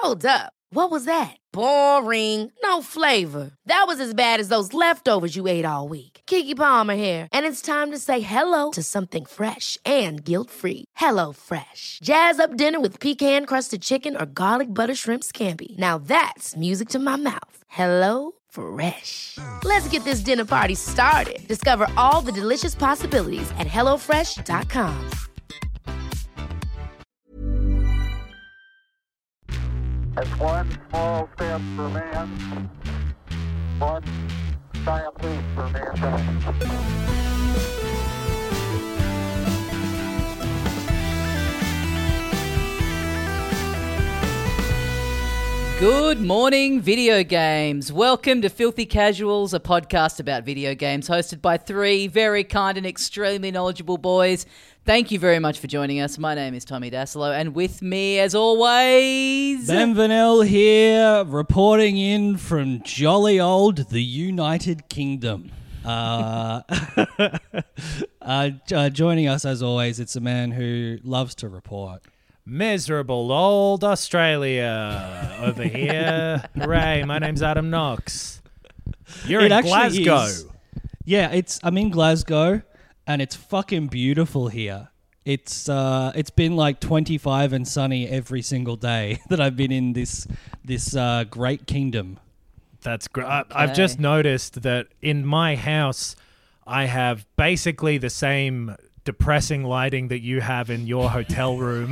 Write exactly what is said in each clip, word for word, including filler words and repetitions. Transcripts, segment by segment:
Hold up. What was that? Boring. No flavor. That was as bad as those leftovers you ate all week. Keke Palmer here, and it's time to say hello to something fresh and guilt-free. Hello Fresh. Jazz up dinner with pecan-crusted chicken or garlic butter shrimp scampi. Now that's music to my mouth. Hello Fresh. Let's get this dinner party started. Discover all the delicious possibilities at hello fresh dot com. It's one small step for man, one giant leap for mankind. Good morning, video games. Welcome to Filthy Casuals, a podcast about video games hosted by three very kind and extremely knowledgeable boys. Thank you very much for joining us. My name is Tommy Dasilo, and with me, as always... Ben Vanel here, reporting in from jolly old the United Kingdom. Uh, uh, uh, joining us, as always, it's a man who loves to report. Miserable old Australia over here. Hooray, my name's Adam Knox. You're It in actually Glasgow. is. Yeah, it's. I'm in Glasgow, and it's fucking beautiful here. It's uh, it's been like twenty-five and sunny every single day that I've been in this this uh, great kingdom. That's great. I've just noticed that in my house, I have basically the same depressing lighting that you have in your hotel room.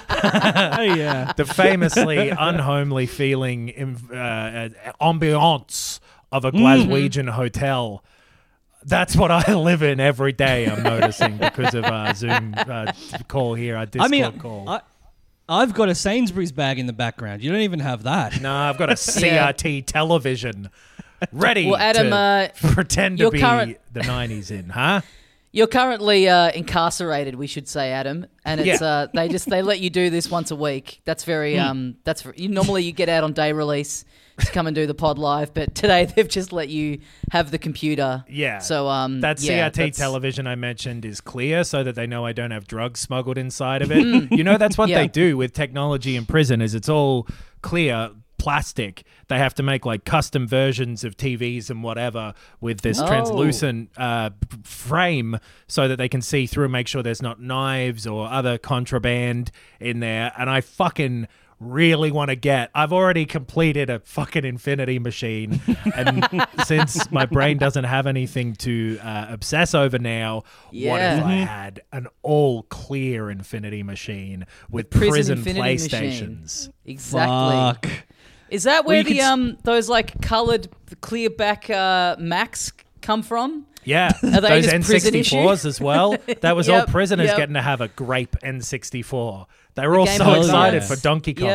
Oh yeah, The famously unhomely feeling uh, ambiance of a Glaswegian mm-hmm. hotel. That's what I live in every day, I'm noticing, because of uh, Zoom uh, call here, our Discord I mean, call. I, I've got a Sainsbury's bag in the background. You don't even have that. No, I've got a C R T yeah. television ready well, Adam, to uh, pretend to be current- the nineties in, huh? You're currently uh, incarcerated, we should say, Adam, and it's Yeah. uh, they just they let you do this once a week. That's very um that's you, normally you get out on day release to come and do the pod live, but today they've just let you have the computer. Yeah. So um that yeah, C R T that's- television I mentioned is clear so that they know I don't have drugs smuggled inside of it. You know, that's what Yeah. they do with technology in prison is it's all clear plastic. They have to make like custom versions of T Vs and whatever with this Oh. translucent uh, p- frame so that they can see through and make sure there's not knives or other contraband in there. And I fucking really want to get I've already completed a fucking infinity machine, and since my brain doesn't have anything to uh, obsess over now, what Yeah. if I had an all clear infinity machine with Prison prison, infinity playstations? machine. Exactly. Fuck. Is that Well, where you the could s- um those like coloured clear back uh, Macs come from? Yeah, Are they those just N prison sixty-fours as well. That was all Yep, prisoners yep. getting to have a grape N sixty-four. They were all Game so Boy excited Advance. for Donkey Kong.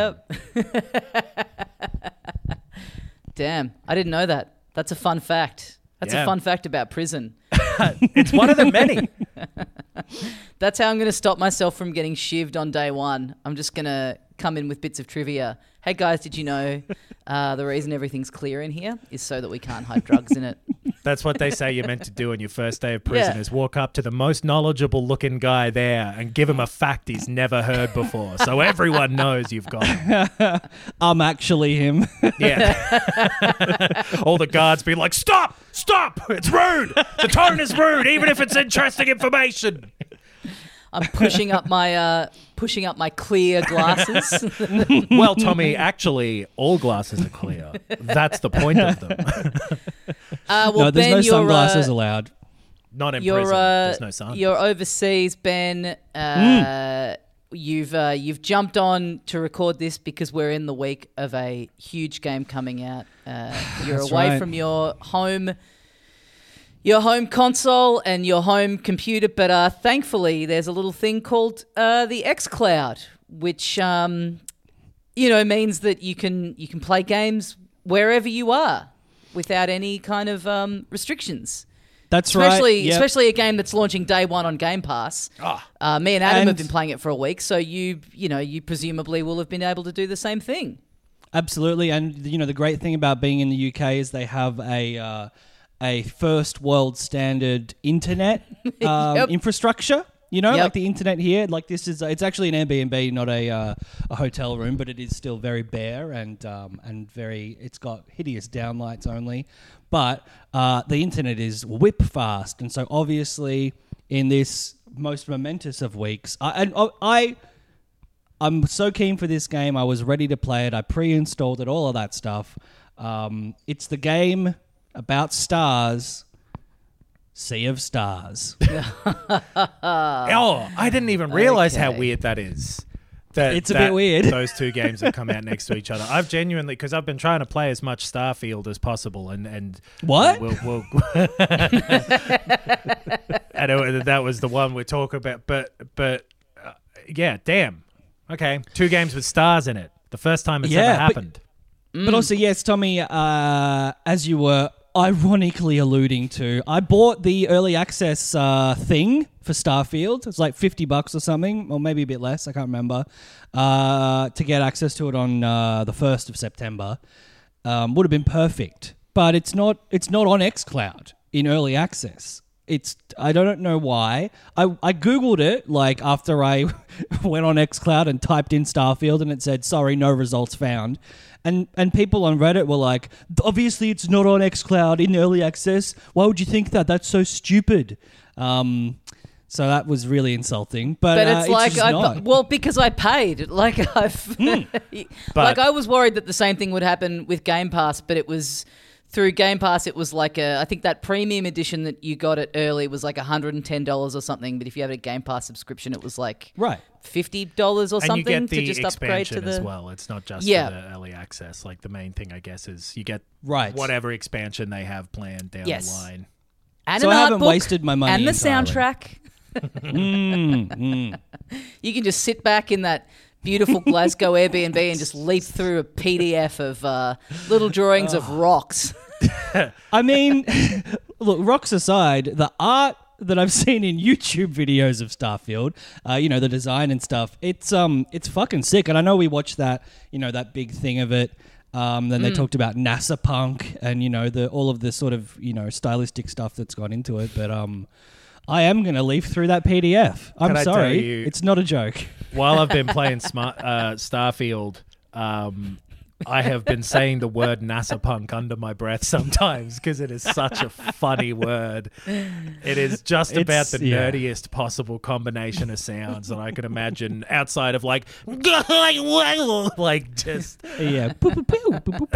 Yep. Damn, I didn't know that. That's a fun fact. That's Yeah. a fun fact about prison. It's one of the many. That's how I'm going to stop myself from getting shivved on day one. I'm just going to come in with bits of trivia. Hey guys, did you know uh, the reason everything's clear in here is so that we can't hide drugs in it? That's what they say you're meant to do on your first day of prison Yeah. is walk up to the most knowledgeable looking guy there and give him a fact he's never heard before. So everyone knows you've got him. I'm actually him. Yeah. All the guards be like, stop, stop. It's rude. The tone is rude, even if it's interesting information. I'm pushing up my uh, pushing up my clear glasses. Well, Tommy, actually, all glasses are clear. That's the point of them. Uh, well, no, there's Ben, no you're, sunglasses uh, allowed. Not in You're, prison. uh, There's no sun. You're overseas, Ben. Uh, Mm. You've uh, you've jumped on to record this because we're in the week of a huge game coming out. Uh, you're That's away right. from your home, your home console and your home computer, but uh, thankfully there's a little thing called uh, the xCloud, which um, you know means that you can you can play games wherever you are without any kind of um, restrictions. That's Especially, right. Yep. especially a game that's launching day one on Game Pass. Ah. Uh, me and Adam And- have been playing it for a week, so you, you know, you presumably will have been able to do the same thing. Absolutely, and you know the great thing about being in the U K is they have a uh, a first world standard internet um, Yep. infrastructure. You know, Yep. like the internet here, like this is, it's actually an Airbnb, not a uh, a hotel room, but it is still very bare and um, and very, it's got hideous downlights only. But uh, the internet is whip fast. And so obviously in this most momentous of weeks, I, and oh, I, I'm so keen for this game. I was ready to play it. I pre-installed it, all of that stuff. Um, it's the game about stars, Sea of Stars. Oh, I didn't even realize how Okay. weird that is. That, It's a that bit weird. Those two games have come out next to each other. I've genuinely, because I've been trying to play as much Starfield as possible, and and What? We'll, we'll I know that was the one we're talking about, but but uh, yeah, damn. Okay, two games with stars in it. The first time it's Yeah, ever but- happened. But also, yes, Tommy, uh, as you were ironically alluding to, I bought the early access uh, thing for Starfield. It's like fifty bucks or something, or maybe a bit less, I can't remember, uh, to get access to it on uh, the first of September. Um, would have been perfect. But it's not It's not on xCloud in early access. It's I don't know why. I, I Googled it like after I went on xCloud and typed in Starfield and it said, sorry, no results found. And and people on Reddit were like, obviously it's not on xCloud in early access. Why would you think that? That's so stupid. Um, so that was really insulting. But, But uh, it's like, just I, not. well, because I paid. Like I've, like I was worried that the same thing would happen with Game Pass, but it was through Game Pass. It was like a, I think that premium edition that you got it early was like one hundred ten dollars or something. But if you had a Game Pass subscription, it was like Right. fifty dollars or And something you get the to just upgrade to expansion the. as well. It's not just Yeah. for the early access. Like the main thing, I guess, is you get Right. whatever expansion they have planned down Yes. the line. And So an I art haven't book wasted my money and the entirely. soundtrack. Mm, mm. You can just sit back in that beautiful Glasgow Airbnb and just leaf through a P D F of uh, little drawings of rocks. I mean, look, rocks aside, the art that I've seen in YouTube videos of Starfield, uh, you know, the design and stuff, it's um, it's fucking sick. And I know we watched that, you know, that big thing of it. Um, then they talked about NASA punk and, you know, the all of the sort of, you know, stylistic stuff that's gone into it. But um, I am going to leaf through that P D F. I'm Can I tell sorry. you- It's not a joke. While I've been playing Smart, uh, Starfield, um, I have been saying the word NASA punk under my breath sometimes because it is such a funny word. It is just It's- about the yeah. nerdiest possible combination of sounds that I could imagine outside of like, like just Yeah. Boop, boop, boop, boop,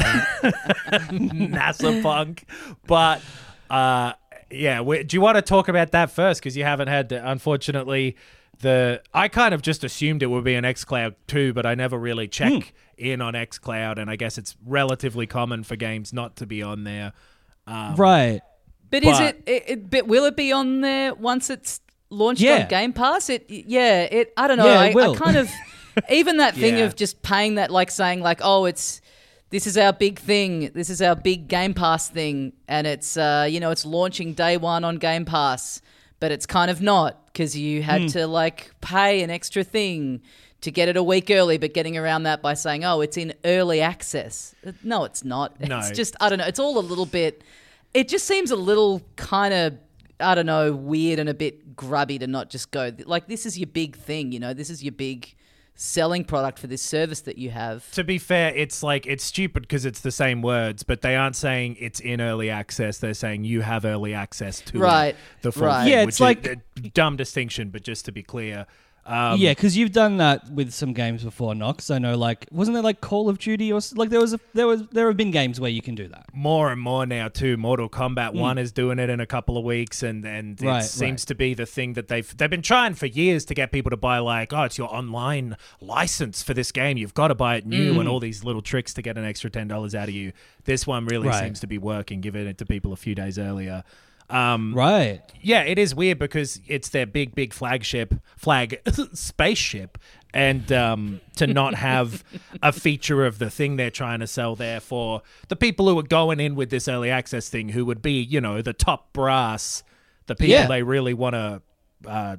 boop. NASA punk. But uh, yeah, we, do you want to talk about that first? Because you haven't had, the, unfortunately, the I kind of just assumed it would be an xCloud too, but I never really check Hmm. in on xCloud, and I guess it's relatively common for games not to be on there. Um, Right. But is But- it, it, it? But will it be on there once it's launched Yeah. on Game Pass? It, yeah. It. I don't know. Yeah, I, it will. I kind of even that thing Yeah. of just paying that, like saying like, oh, it's this is our big thing. This is our big Game Pass thing, and it's uh, you know, it's launching day one on Game Pass, but it's kind of not because you had Hmm. to like pay an extra thing to get it a week early, but getting around that by saying, oh, it's in early access. No, it's not. No. It's just, I don't know. It's all a little bit, it just seems a little kind of, I don't know, weird and a bit grubby to not just go, like, this is your big thing, you know, this is your big selling product for this service that you have. To be fair, it's like it's stupid because it's the same words, but they aren't saying it's in early access. They're saying you have early access to it, Right, the full right. thing, Yeah, which it's is like- a dumb distinction, but just to be clear. Um, Yeah, because you've done that with some games before, Knox. I know, like, wasn't there like Call of Duty or s- like there was a there was there have been games where you can do that. more and more now too. Mortal Kombat One is doing it in a couple of weeks, and and it Right, seems right. to be the thing that they've they've been trying for years to get people to buy. Like, oh, it's your online license for this game. You've got to buy it new, and all these little tricks to get an extra ten dollars out of you. This one really Right. seems to be working, giving it to people a few days earlier. Um, Right. Yeah, it is weird because it's their big, big flagship, flag spaceship, and um, to not have a feature of the thing they're trying to sell there for the people who are going in with this early access thing, who would be, you know, the top brass, the people Yeah. they really want to uh,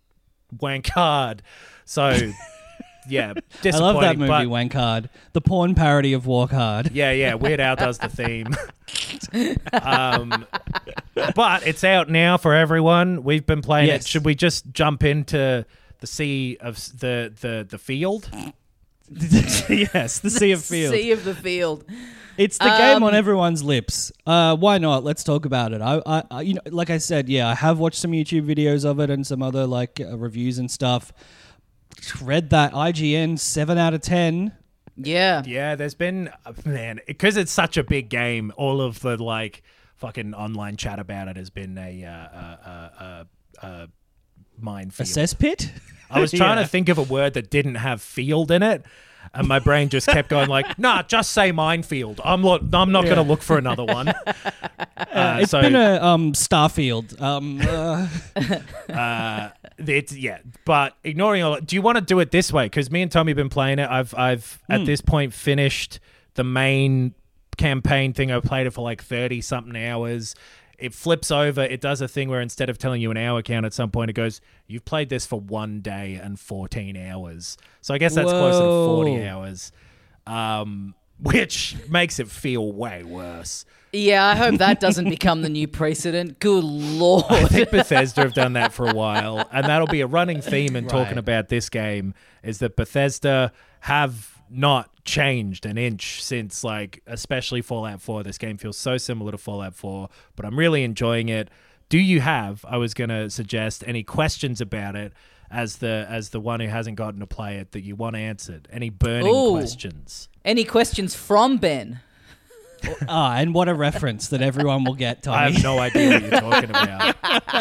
wank hard. So, yeah, I disappointing. love that movie, but- Wank Hard. The porn parody of Walk Hard. Yeah, yeah. Weird Al does the theme. um, But it's out now for everyone. We've been playing Yes. it. Should we just jump into the sea of s- the the the field? Yes, the Sea of Field. Sea of the Field. It's the game on Um, everyone's lips. Uh, why not? Let's talk about it. I, I, I, you know, like I said, yeah, I have watched some YouTube videos of it and some other like uh, reviews and stuff. Read that I G N seven out of ten. Yeah. Yeah, there's been uh, man because it's such a big game. All of the like fucking online chat about it has been a uh, uh, uh, uh, uh, minefield. A cesspit. I was trying Yeah. to think of a word that didn't have field in it. And my brain just kept going like, nah, just say minefield. I'm lo- I'm not going to look for another one. Uh, It's so been a um, Starfield. Um, uh, uh, it's yeah, but ignoring all, do you want to do it this way? Because me and Tommy have been playing it. I've I've Hmm. at this point finished the main campaign thing. I played it for like thirty something hours. It flips over. It does a thing where instead of telling you an hour count at some point, it goes, you've played this for one day and fourteen hours. So I guess that's closer to forty Whoa. hours, um, which makes it feel way worse. Yeah, I hope that doesn't become the new precedent. Good Lord. I think Bethesda have done that for a while, and that'll be a running theme in talking Right. about this game, is that Bethesda have not changed an inch since, like, especially Fallout four. This game feels so similar to Fallout four, but I'm really enjoying it. Do you have, I was going to suggest, any questions about it as the as the one who hasn't gotten to play it that you want answered? Any burning Ooh. questions? Any questions from Ben? ah, and what a reference that everyone will get, I Tommy. have no idea what you're talking about.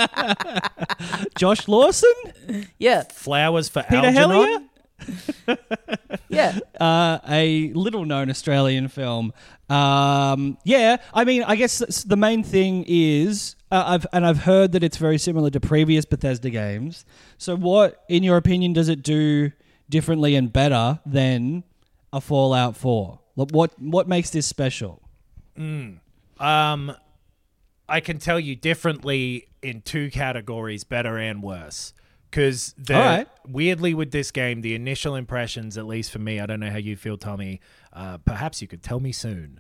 Josh Lawson? Yeah. Flowers for Peter Algernon? Hellier? Yeah. Uh, a little-known Australian film. Um, yeah, I mean, I guess s- the main thing is, uh, I've and I've heard that it's very similar to previous Bethesda games. So, what, in your opinion, does it do differently and better than a Fallout four? Like, What what makes this special? Um, I can tell you differently in two categories, better and worse. Because the All right. weirdly with this game, the initial impressions, at least for me, I don't know how you feel, Tommy. Uh, perhaps you could tell me soon.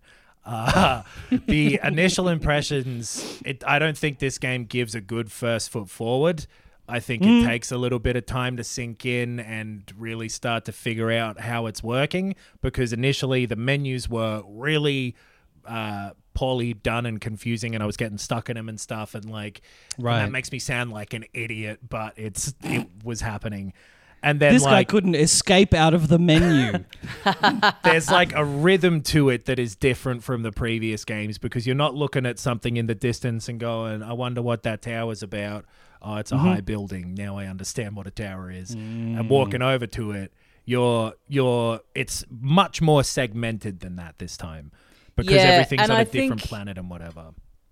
Uh, the initial impressions, it, I don't think this game gives a good first foot forward. I think it takes a little bit of time to sink in and really start to figure out how it's working, because initially the menus were really uh, poorly done and confusing, and I was getting stuck in them and stuff, and like and Right. that makes me sound like an idiot, but it's it was happening. And then This guy like couldn't escape out of the menu. there's like a rhythm to it that is different from the previous games, because you're not looking at something in the distance and going, I wonder what that tower's about. Oh, it's a high building. Now I understand what a tower is. And walking over to it, you're you're it's much more segmented than that this time, because Yeah, everything's and on a I different think- planet and whatever.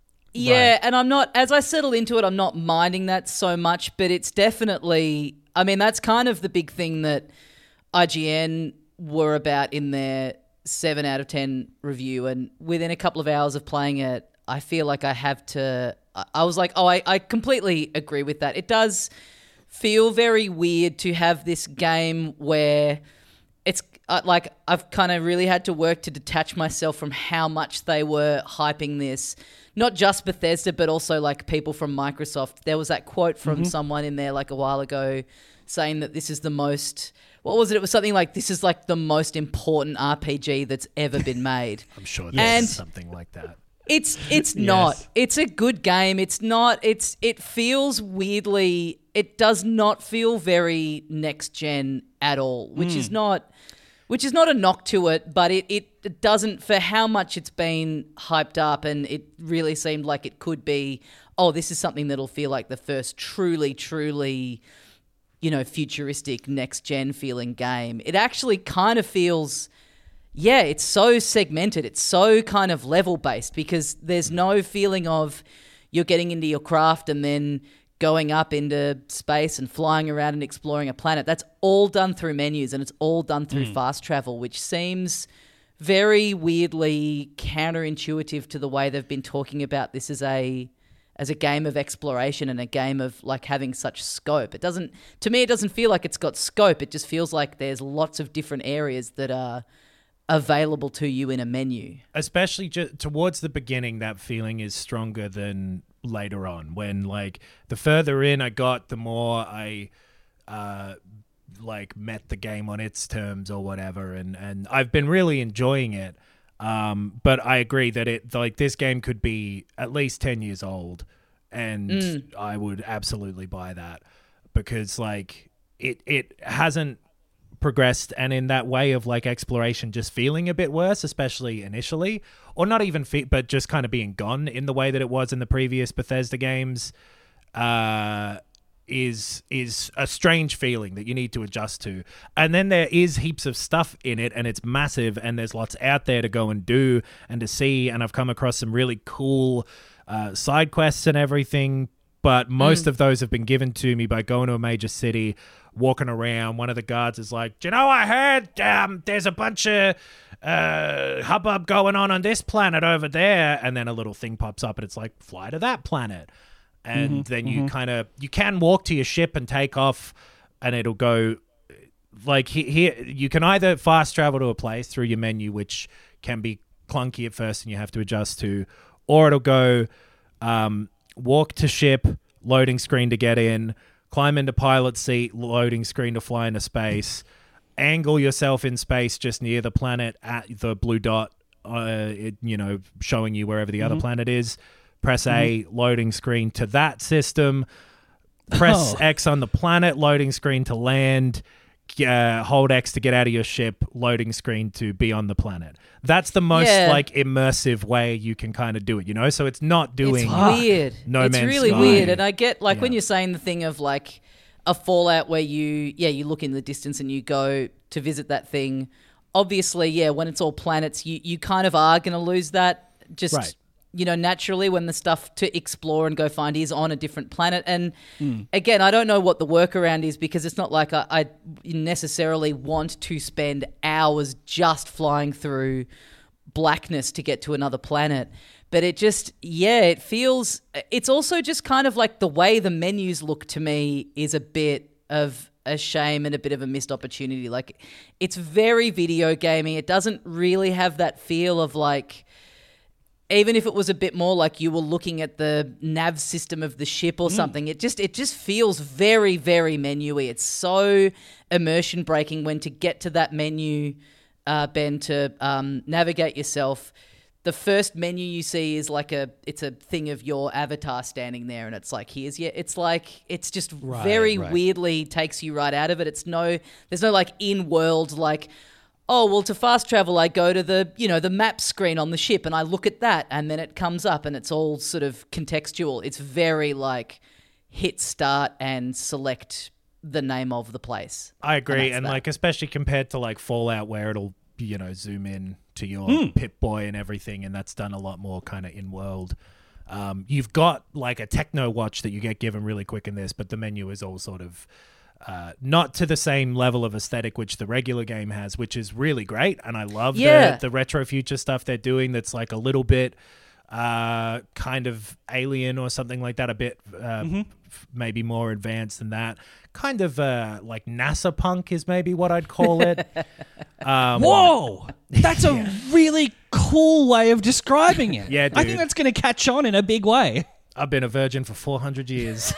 Yeah, Right. and I'm not, as I settle into it, I'm not minding that so much, but it's definitely, I mean, that's kind of the big thing that I G N were about in their seven out of ten review. And within a couple of hours of playing it, I feel like I have to, I- I was like, oh, I, I completely agree with that. It does feel very weird to have this game where it's uh, like I've kind of really had to work to detach myself from how much they were hyping this. Not just Bethesda, but also like people from Microsoft. There was that quote from someone in there like a while ago saying that this is the most, what was it? It was something like, this is like the most important R P G that's ever been made. I'm sure Yes. there's And- something like that. It's it's not. It's a good game. It's not. It's it feels weirdly. It does not feel very next gen at all, which is not, which is not a knock to it. But it, it it doesn't, for how much it's been hyped up, and it really seemed like it could be. Oh, this is something that'll feel like the first truly, truly, you know, futuristic next gen feeling game. It actually kind of feels. Yeah, it's so segmented. It's so kind of level based, because there's no feeling of you're getting into your craft and then going up into space and flying around and exploring a planet. That's all done through menus, and it's all done through fast travel, which seems very weirdly counterintuitive to the way they've been talking about this as a as a game of exploration and a game of like having such scope. It doesn't, to me, it doesn't feel like it's got scope. It just feels like there's lots of different areas that are available to you in a menu. Especially ju- towards the beginning, that feeling is stronger than later on. When like the further in I got, the more I uh, like met the game on its terms or whatever, and and I've been really enjoying it. Um, but I agree that it like this game could be at least ten years old, and Mm. I would absolutely buy that because like it it hasn't progressed, and in that way of like exploration just feeling a bit worse, especially initially, or not even fe- but just kind of being gone in the way that it was in the previous Bethesda games, uh is is a strange feeling that you need to adjust to. And then there is heaps of stuff in it, and it's massive, and there's lots out there to go and do and to see, and I've come across some really cool uh side quests and everything, but most of those have been given to me by going to a major city, walking around. One of the guards is like, do you know, I heard um, there's a bunch of uh, hubbub going on on this planet over there. And then a little thing pops up and it's like, fly to that planet. And then you kind of, you can walk to your ship and take off, and it'll go like he- here. You can either fast travel to a place through your menu, which can be clunky at first and you have to adjust to, or it'll go um, walk to ship, loading screen to get in, climb into pilot seat, loading screen to fly into space, angle yourself in space just near the planet at the blue dot, uh, it, you know, showing you wherever the other planet is. Press A, loading screen to that system. Press Oh. X on the planet, loading screen to land. Uh, hold X to get out of your ship, loading screen to be on the planet. That's the most Yeah. like immersive way you can kind of do it, you know? So it's not doing It's weird. No it's Man's really Sky. weird. And I get like when Yeah. you're saying the thing of like a Fallout where you, yeah, you look in the distance and you go to visit that thing. Obviously, yeah, when it's all planets, you, you kind of are going to lose that just, Right. you know, naturally when the stuff to explore and go find is on a different planet. And again, I don't know what the workaround is because it's not like I, I necessarily want to spend hours just flying through blackness to get to another planet. But it just, yeah, it feels, it's also just kind of like the way the menus look to me is a bit of a shame and a bit of a missed opportunity. Like it's very video gaming. It doesn't really have that feel of like, even if it was a bit more like you were looking at the nav system of the ship or something, it just it just feels very, very menu-y. It's so immersion breaking when to get to that menu, uh, Ben, to um, navigate yourself. The first menu you see is like a it's a thing of your avatar standing there, and it's like here's yeah. It's like it's just very right. weirdly takes you right out of it. It's no there's no like in world like. Oh, well, to fast travel, I go to the, you know, the map screen on the ship and I look at that and then it comes up and it's all sort of contextual. It's very like hit start and select the name of the place. I agree, that's and, that. like especially compared to like Fallout, where it'll you know zoom in to your Pip Boy and everything, and that's done a lot more kind of in world. Um, you've got like a techno watch that you get given really quick in this, but the menu is all sort of uh, not to the same level of aesthetic which the regular game has, which is really great, and I love Yeah. the the retro future stuff they're doing. That's like a little bit uh, kind of alien or something like that, a bit uh, f- maybe more advanced than that. Kind of uh, like NASA punk is maybe what I'd call it. um, Whoa! That's a really cool way of describing it. Yeah, I dude. think that's going to catch on in a big way. I've been a virgin for four hundred years.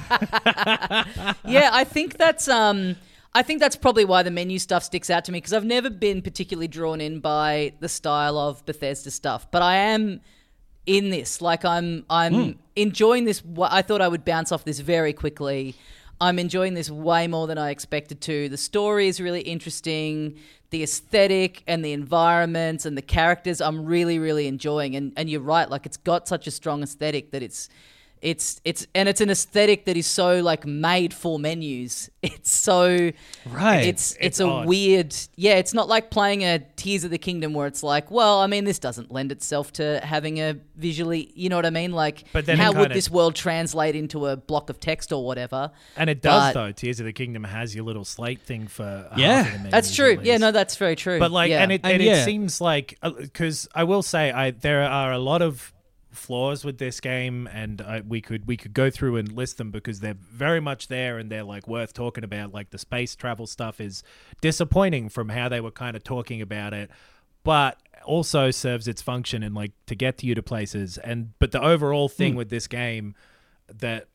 Yeah, I think that's um I think that's probably why the menu stuff sticks out to me because I've never been particularly drawn in by the style of Bethesda stuff, but I am in this. Like I'm I'm enjoying this. Wa- I thought I would bounce off this very quickly. I'm enjoying this way more than I expected to. The story is really interesting. The aesthetic and the environments and the characters I'm really, really enjoying. And and you're right, like it's got such a strong aesthetic that it's it's it's and it's an aesthetic that is so like made for menus. It's so Right. It's it's, It's a odd. weird yeah, it's not like playing a Tears of the Kingdom where it's like, well, I mean this doesn't lend itself to having a visually, you know what I mean? Like But then it how would kinda- this world translate into a block of text or whatever? And it does, But- though. Tears of the Kingdom has your little slate thing for Yeah. half of the menus, That's true. at Yeah, least. no, that's very true. But like, yeah. and it And and yeah. it seems like because I will say, I there are a lot of flaws with this game, and I, we could we could go through and list them because they're very much there and they're like worth talking about. Like the space travel stuff is disappointing from how they were kind of talking about it. but also serves its function and like to get to you to places. And but the overall thing Mm. with this game that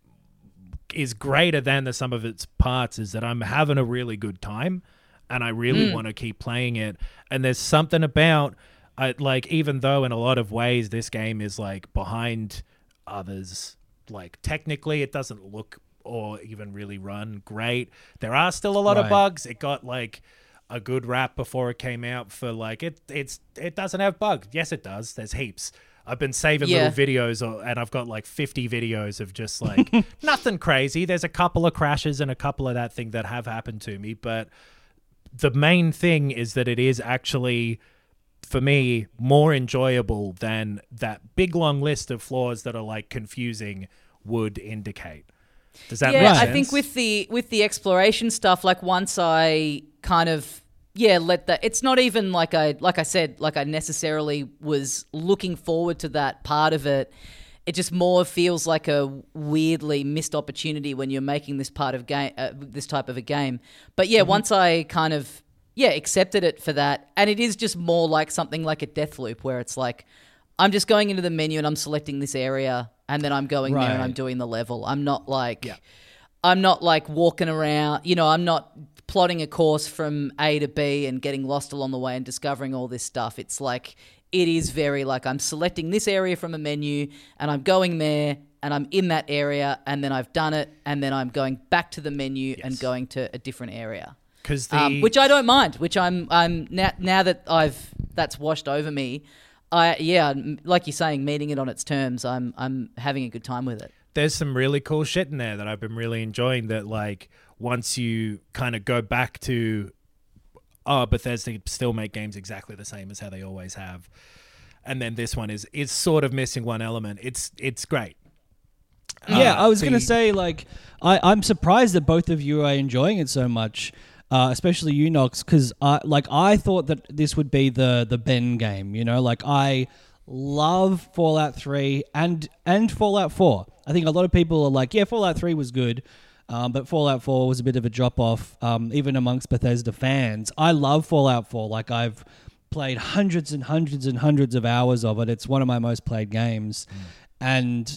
is greater than the sum of its parts is that I'm having a really good time, and I really Mm. want to keep playing it. And there's something about I, like, even though in a lot of ways this game is like behind others, like technically it doesn't look or even really run great. There are still a lot of Right. bugs. It got like a good rap before it came out for like it it's it doesn't have bugs. Yes, it does. There's heaps. I've been saving Yeah. little videos, or, and I've got like fifty videos of just like nothing crazy. There's a couple of crashes and a couple of that thing that have happened to me, but the main thing is that it is actually, for me, more enjoyable than that big long list of flaws that are like confusing would indicate. Does that yeah, make I sense? think with the with the exploration stuff, like once I kind of yeah let that, it's not even like I like I said like I necessarily was looking forward to that part of it. It just more feels like a weirdly missed opportunity when you're making this part of game, uh, this type of a game. But yeah, once I kind of yeah accepted it for that, and it is just more like something like a Deathloop where it's like I'm just going into the menu and I'm selecting this area, and then I'm going there and Right. I'm doing the level. I'm not like Yeah. I'm not like walking around, you know, I'm not plotting a course from A to B and getting lost along the way and discovering all this stuff. It's like, it is very like I'm selecting this area from a menu and I'm going there and I'm in that area and then I've done it and then I'm going back to the menu and going to a different area. because the Um, which I don't mind, which I'm, I'm now, now that I've, that's washed over me. I, yeah, m- like you're saying, meeting it on its terms, I'm, I'm having a good time with it. there's some really cool shit in there that I've been really enjoying, that like once you kind of go back to, oh, Bethesda still make games exactly the same as how they always have, and then this one is is sort of missing one element. It's it's great. Yeah, Uh, I was so going to you- say, like, I, I'm surprised that both of you are enjoying it so much, uh, especially you, Nox, because, I like, I thought that this would be the the Ben game, you know? Like, I love Fallout three and, and Fallout four. I think a lot of people are like, yeah, Fallout three was good, um, but Fallout four was a bit of a drop-off, um, even amongst Bethesda fans. I love Fallout four. Like, I've played hundreds and hundreds and hundreds of hours of it. It's one of my most played games. And...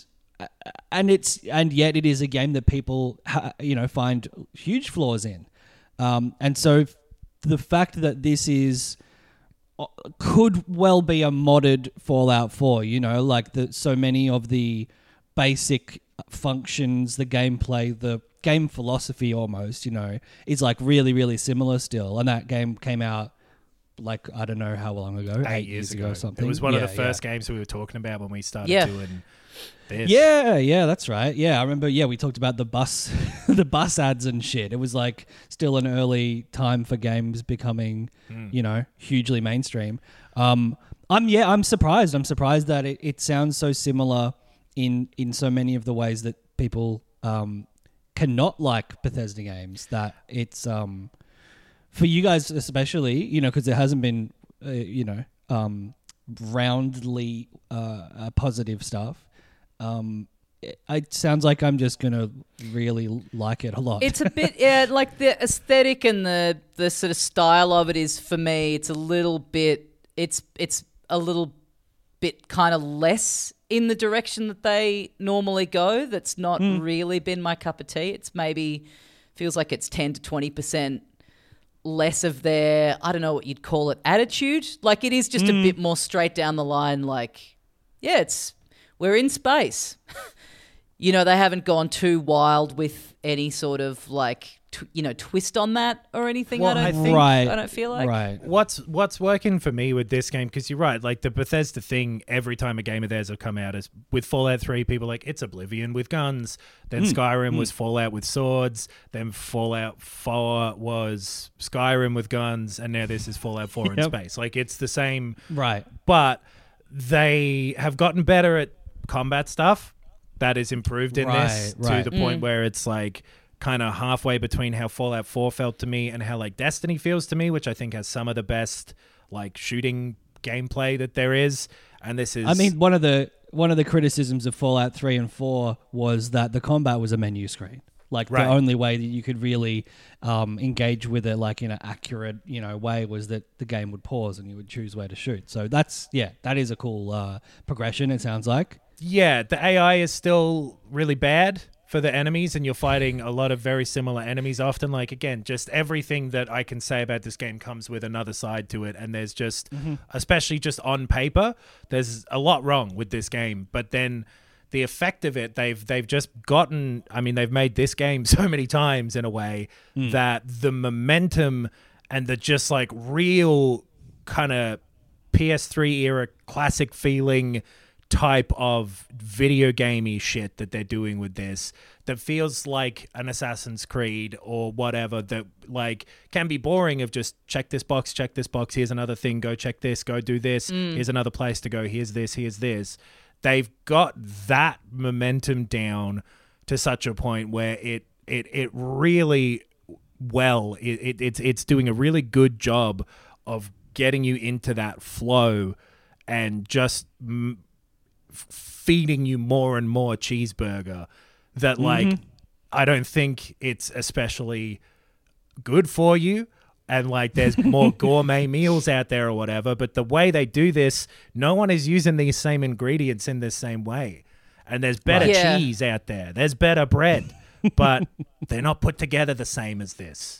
and it's and yet it is a game that people ha, you know find huge flaws in, um, and so f- the fact that this is uh, could well be a modded Fallout four, you know, like the so many of the basic functions, the gameplay, the game philosophy almost, you know, is like really really similar still, and that game came out like I don't know how long ago, eight, years ago. or something. It was one Yeah, of the first yeah. games we were talking about when we started Yeah. doing this. Yeah, yeah, that's right. Yeah, I remember. Yeah, we talked about the bus, the bus ads and shit. It was like still an early time for games becoming, you know, hugely mainstream. Um, I'm yeah, I'm surprised. I'm surprised that it, it sounds so similar in in so many of the ways that people um, cannot like Bethesda games. That it's um, for you guys especially, you know, because it hasn't been, uh, you know, um, roundly uh, uh, positive stuff. Um, it, it sounds like I'm just gonna really like it a lot. It's a bit, yeah, like the aesthetic and the the sort of style of it is for me. It's a little bit. It's it's a little bit kind of less in the direction that they normally go. That's not really been my cup of tea. It's maybe feels like it's ten to twenty percent less of their, I don't know what you'd call it, attitude. Like it is just a bit more straight down the line. Like, yeah, it's we're in space. You know, they haven't gone too wild with any sort of like, tw- you know, twist on that or anything. Well, I don't I think. think- right, I don't feel like. right. What's what's working for me with this game, because you're right, like the Bethesda thing, every time a game of theirs have come out, is with Fallout three, people are like, it's Oblivion with guns. Then Skyrim was Fallout with swords. Then Fallout four was Skyrim with guns. And now this is Fallout four in Yep. space. Like it's the same, Right. but they have gotten better at combat stuff. That is improved in this Right, right. to the point where it's like kind of halfway between how Fallout four felt to me and how like Destiny feels to me, which I think has some of the best like shooting gameplay that there is. And this is, I mean, one of the one of the criticisms of Fallout three and four was that the combat was a menu screen. Like Right. the only way that you could really um, engage with it, like in an accurate, you know, way, was that the game would pause and you would choose where to shoot. So that's yeah, that is a cool uh, progression. It sounds like. Yeah, the A I is still really bad for the enemies, and you're fighting a lot of very similar enemies often. Like, again, just everything that I can say about this game comes with another side to it, and there's just, especially just on paper, there's a lot wrong with this game. But then the effect of it, they've they've just gotten, I mean, they've made this game so many times in a way that the momentum and the just like real kind of P S three era classic feeling type of video gamey shit that they're doing with this, that feels like an Assassin's Creed or whatever, that like can be boring of just check this box, check this box, here's another thing, go check this, go do this, here's another place to go, here's this, here's this. They've got that momentum down to such a point where it it it really well it, it it's it's doing a really good job of getting you into that flow and just m- feeding you more and more cheeseburger that like mm-hmm. I don't think it's especially good for you, and like there's more gourmet meals out there or whatever, but the way they do this, no one is using these same ingredients in the same way, and there's better Right. Yeah. cheese out there, there's better bread, but they're not put together the same as this.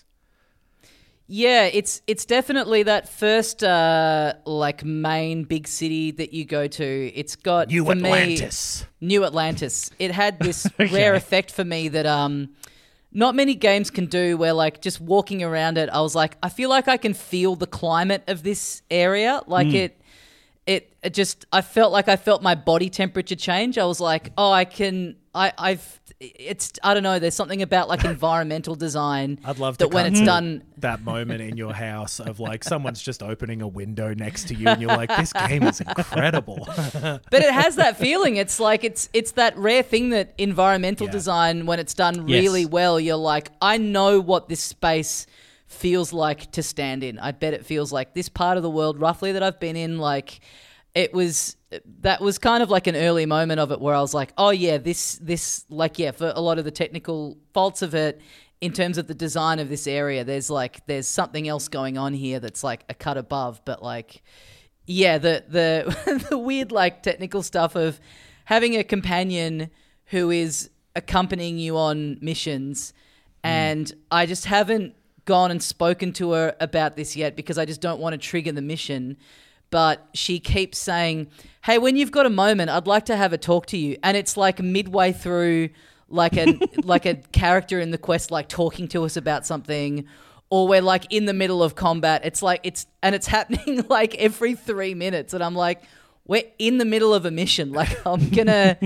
Yeah, it's it's definitely that first uh, like main big city that you go to. It's got New for Atlantis. Me, New Atlantis. It had this rare effect for me that um, not many games can do. Where like just walking around it, I was like, I feel like I can feel the climate of this area. Like it, it, it just I felt like I felt my body temperature change. I was like, oh, I can. I, I've. It's I don't know. There's something about like environmental design. I'd love that to when come it's to done. that moment in your house of like someone's just opening a window next to you and you're like, this game is incredible. But it has that feeling. It's like it's it's that rare thing that environmental Yeah. design, when it's done Yes. really well, you're like, I know what this space feels like to stand in. I bet it feels like this part of the world roughly that I've been in. Like it was that was kind of like an early moment of it where I was like, oh yeah, this this like yeah, for a lot of the technical faults of it, in terms of the design of this area, there's like there's something else going on here that's like a cut above. But like yeah, the the the weird like technical stuff of having a companion who is accompanying you on missions, and I just haven't gone and spoken to her about this yet because I just don't want to trigger the mission. But she keeps saying, hey, when you've got a moment, I'd like to have a talk to you. And it's like midway through like a like a character in the quest like talking to us about something, or we're like in the middle of combat. It's like it's and it's happening like every three minutes. And I'm like, we're in the middle of a mission. Like I'm gonna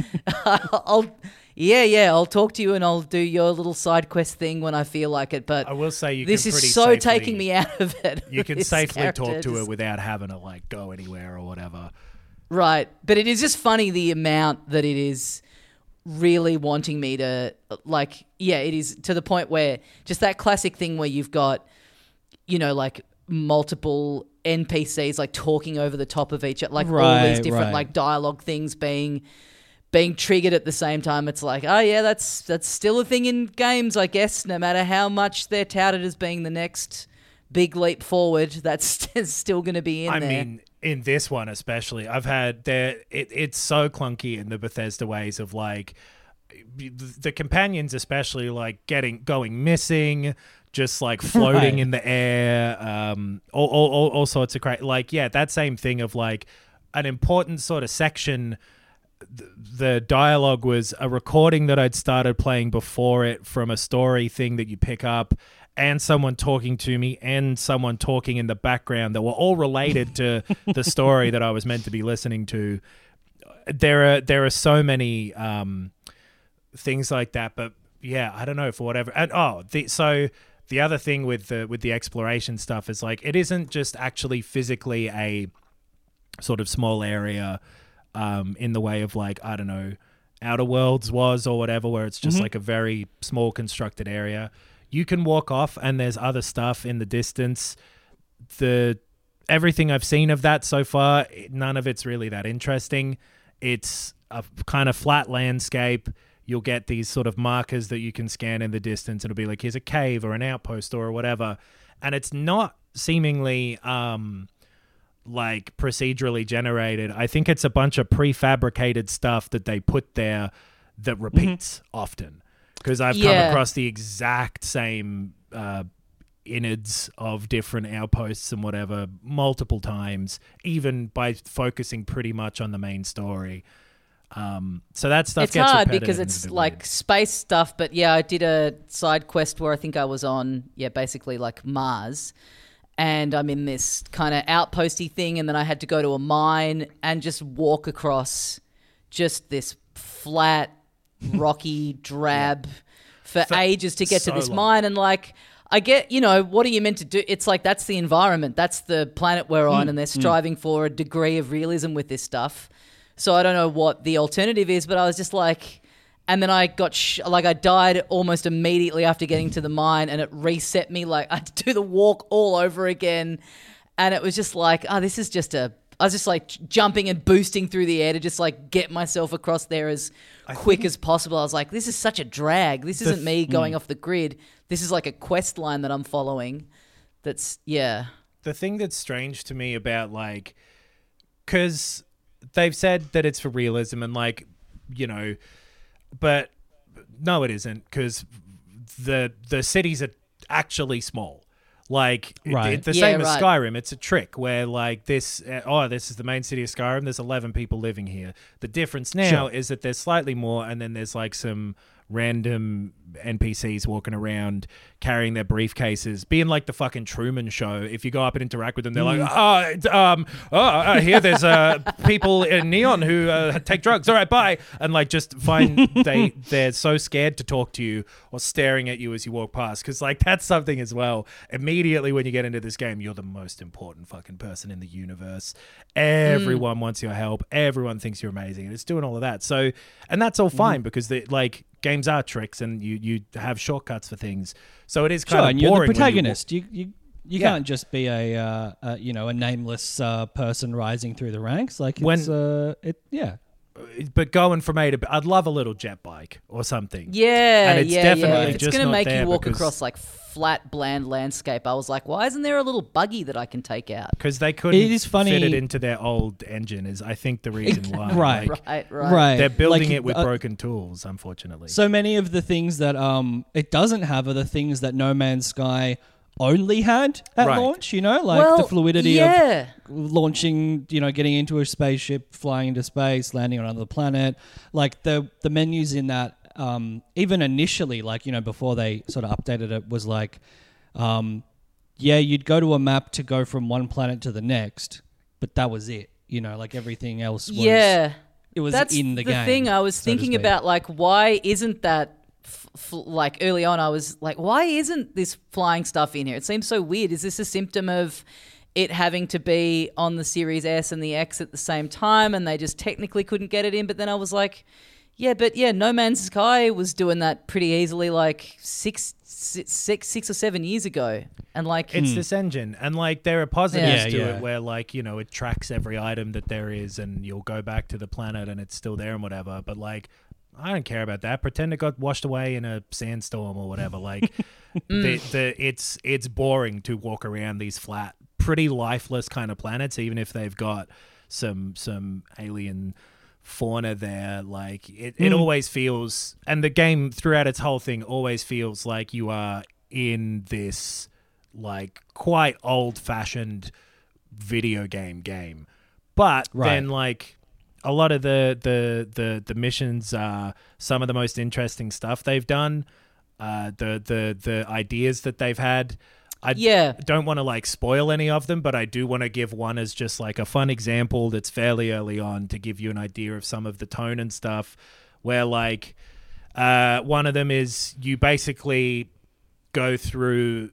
I'll yeah, yeah, I'll talk to you and I'll do your little side quest thing when I feel like it. But I will say you this can pretty is so safely, taking me out of it. You can This safely character talk to her just- without having to like go anywhere or whatever. Right. But it is just funny the amount that it is really wanting me to, like, yeah, it is to the point where just that classic thing where you've got, you know, like multiple N P Cs like talking over the top of each other, like all these Right, different right. like dialogue things being being triggered at the same time. It's like, oh yeah, that's that's still a thing in games, I guess, no matter how much they're touted as being the next big leap forward, that's still going to be in I there. mean, in this one especially, I've had there. It, it's so clunky in the Bethesda ways of like the companions, especially like getting going missing, just like floating Right. in the air, um, all, all, all, all sorts of cra- like yeah, that same thing of like an important sort of section. th- The dialogue was a recording that I'd started playing before it from a story thing that you pick up, and someone talking to me and someone talking in the background that were all related to the story that I was meant to be listening to. There are there are so many um, things like that, but yeah, I don't know, for whatever. And oh, the, so the other thing with the with the exploration stuff is like it isn't just actually physically a sort of small area um, in the way of like, I don't know, Outer Worlds was or whatever, where it's just like a very small constructed area. You can walk off and there's other stuff in the distance. The everything I've seen of that so far, none of it's really that interesting. It's a kind of flat landscape. you'll get these sort of markers that you can scan in the distance. It'll be like, here's a cave or an outpost or whatever. And it's not seemingly um, like procedurally generated. I think it's a bunch of prefabricated stuff that they put there that repeats mm-hmm. often. Because I've yeah. come across the exact same uh, innards of different outposts and whatever multiple times, even by focusing pretty much on the main story. Um, so that stuff it's gets hard repetitive because and it's a bit like weird. space stuff. But yeah, I did a side quest where I think I was on, yeah, basically like Mars. And I'm in this kind of outposty thing. And then I had to go to a mine and just walk across just this flat, rocky, drab yeah. for, for ages to get so to this long. mine. And like, I get, you know, what are you meant to do? It's like, that's the environment. That's the planet we're on. Mm, and they're striving mm. for a degree of realism with this stuff. So I don't know what the alternative is, but I was just like, and then I got, sh- like I died almost immediately after getting to the mine, and it reset me. Like I had to do the walk all over again. And it was just like, oh, this is just a, I was just like jumping and boosting through the air to just like get myself across there as I quick as possible. I was like, this is such a drag. This isn't me going mm. off the grid. This is like a quest line that I'm following. That's, yeah. The thing that's strange to me about like, because they've said that it's for realism and like, you know, but no, it isn't, because the the cities are actually small. Like right. it, the yeah, same right. as Skyrim. It's a trick where like this, uh, oh, this is the main city of Skyrim. There's eleven people living here. The difference now sure. is that there's slightly more, and then there's like some random N P Cs walking around carrying their briefcases, being like the fucking Truman Show. If you go up and interact with them, they're like, oh, um, oh, uh, here there's uh, people in Neon who uh, take drugs. All right, bye. And like just find they, they're so scared to talk to you or staring at you as you walk past. Because like that's something as well. Immediately when you get into this game, you're the most important fucking person in the universe. Everyone mm. wants your help. Everyone thinks you're amazing. And it's doing all of that. So, and that's all fine mm. because they like, games are tricks and you, you have shortcuts for things. So it is kind sure, of and boring. You're the protagonist. You you, you yeah. can't just be a, uh, a you know a nameless uh, person rising through the ranks. Like when, it's uh, it yeah. But going from A to B, I'd love a little jet bike or something. Yeah, and it's yeah, definitely yeah. If it's just going to not make there you walk because- across like flat, bland landscape, I was like, why isn't there a little buggy that I can take out? Because they couldn't It is funny- fit it into their old engine is, I think, the reason why. Right. Like, Right, right. Right. they're building Like, it with uh, broken tools, unfortunately. So many of the things that um it doesn't have are the things that No Man's Sky only had at Right. launch, you know, like Well, the fluidity yeah. of launching, you know, getting into a spaceship, flying into space, landing on another planet. Like the the menus in that, um, even initially, like, you know, before they sort of updated it, was like, um, yeah, you'd go to a map to go from one planet to the next, but that was it. You know, like everything else was, Yeah. it was That's in the, the game. thing I was so to thinking speak. about, like, why isn't that, f- f- like, early on, I was like, why isn't this flying stuff in here? It seems so weird. Is this a symptom of it having to be on the Series S and the X at the same time, and they just technically couldn't get it in? But then I was like, yeah, but yeah, No Man's Sky was doing that pretty easily, like six, six, six, six or seven years ago, and like It's this engine, and like there are positives Yeah, to yeah. it where like, you know, it tracks every item that there is and you'll go back to the planet and it's still there and whatever, but like I don't care about that. Pretend it got washed away in a sandstorm or whatever. Like the, the it's it's boring to walk around these flat, pretty lifeless kind of planets, even if they've got some some alien fauna there. Like it, it Mm. always feels, and the game throughout its whole thing always feels like you are in this like quite old-fashioned video game game. But Right. then like a lot of the the the the missions are some of the most interesting stuff they've done. Uh, the the the ideas that they've had. I Yeah. don't want to like spoil any of them, but I do want to give one as just like a fun example that's fairly early on to give you an idea of some of the tone and stuff. Where like uh, one of them is you basically go through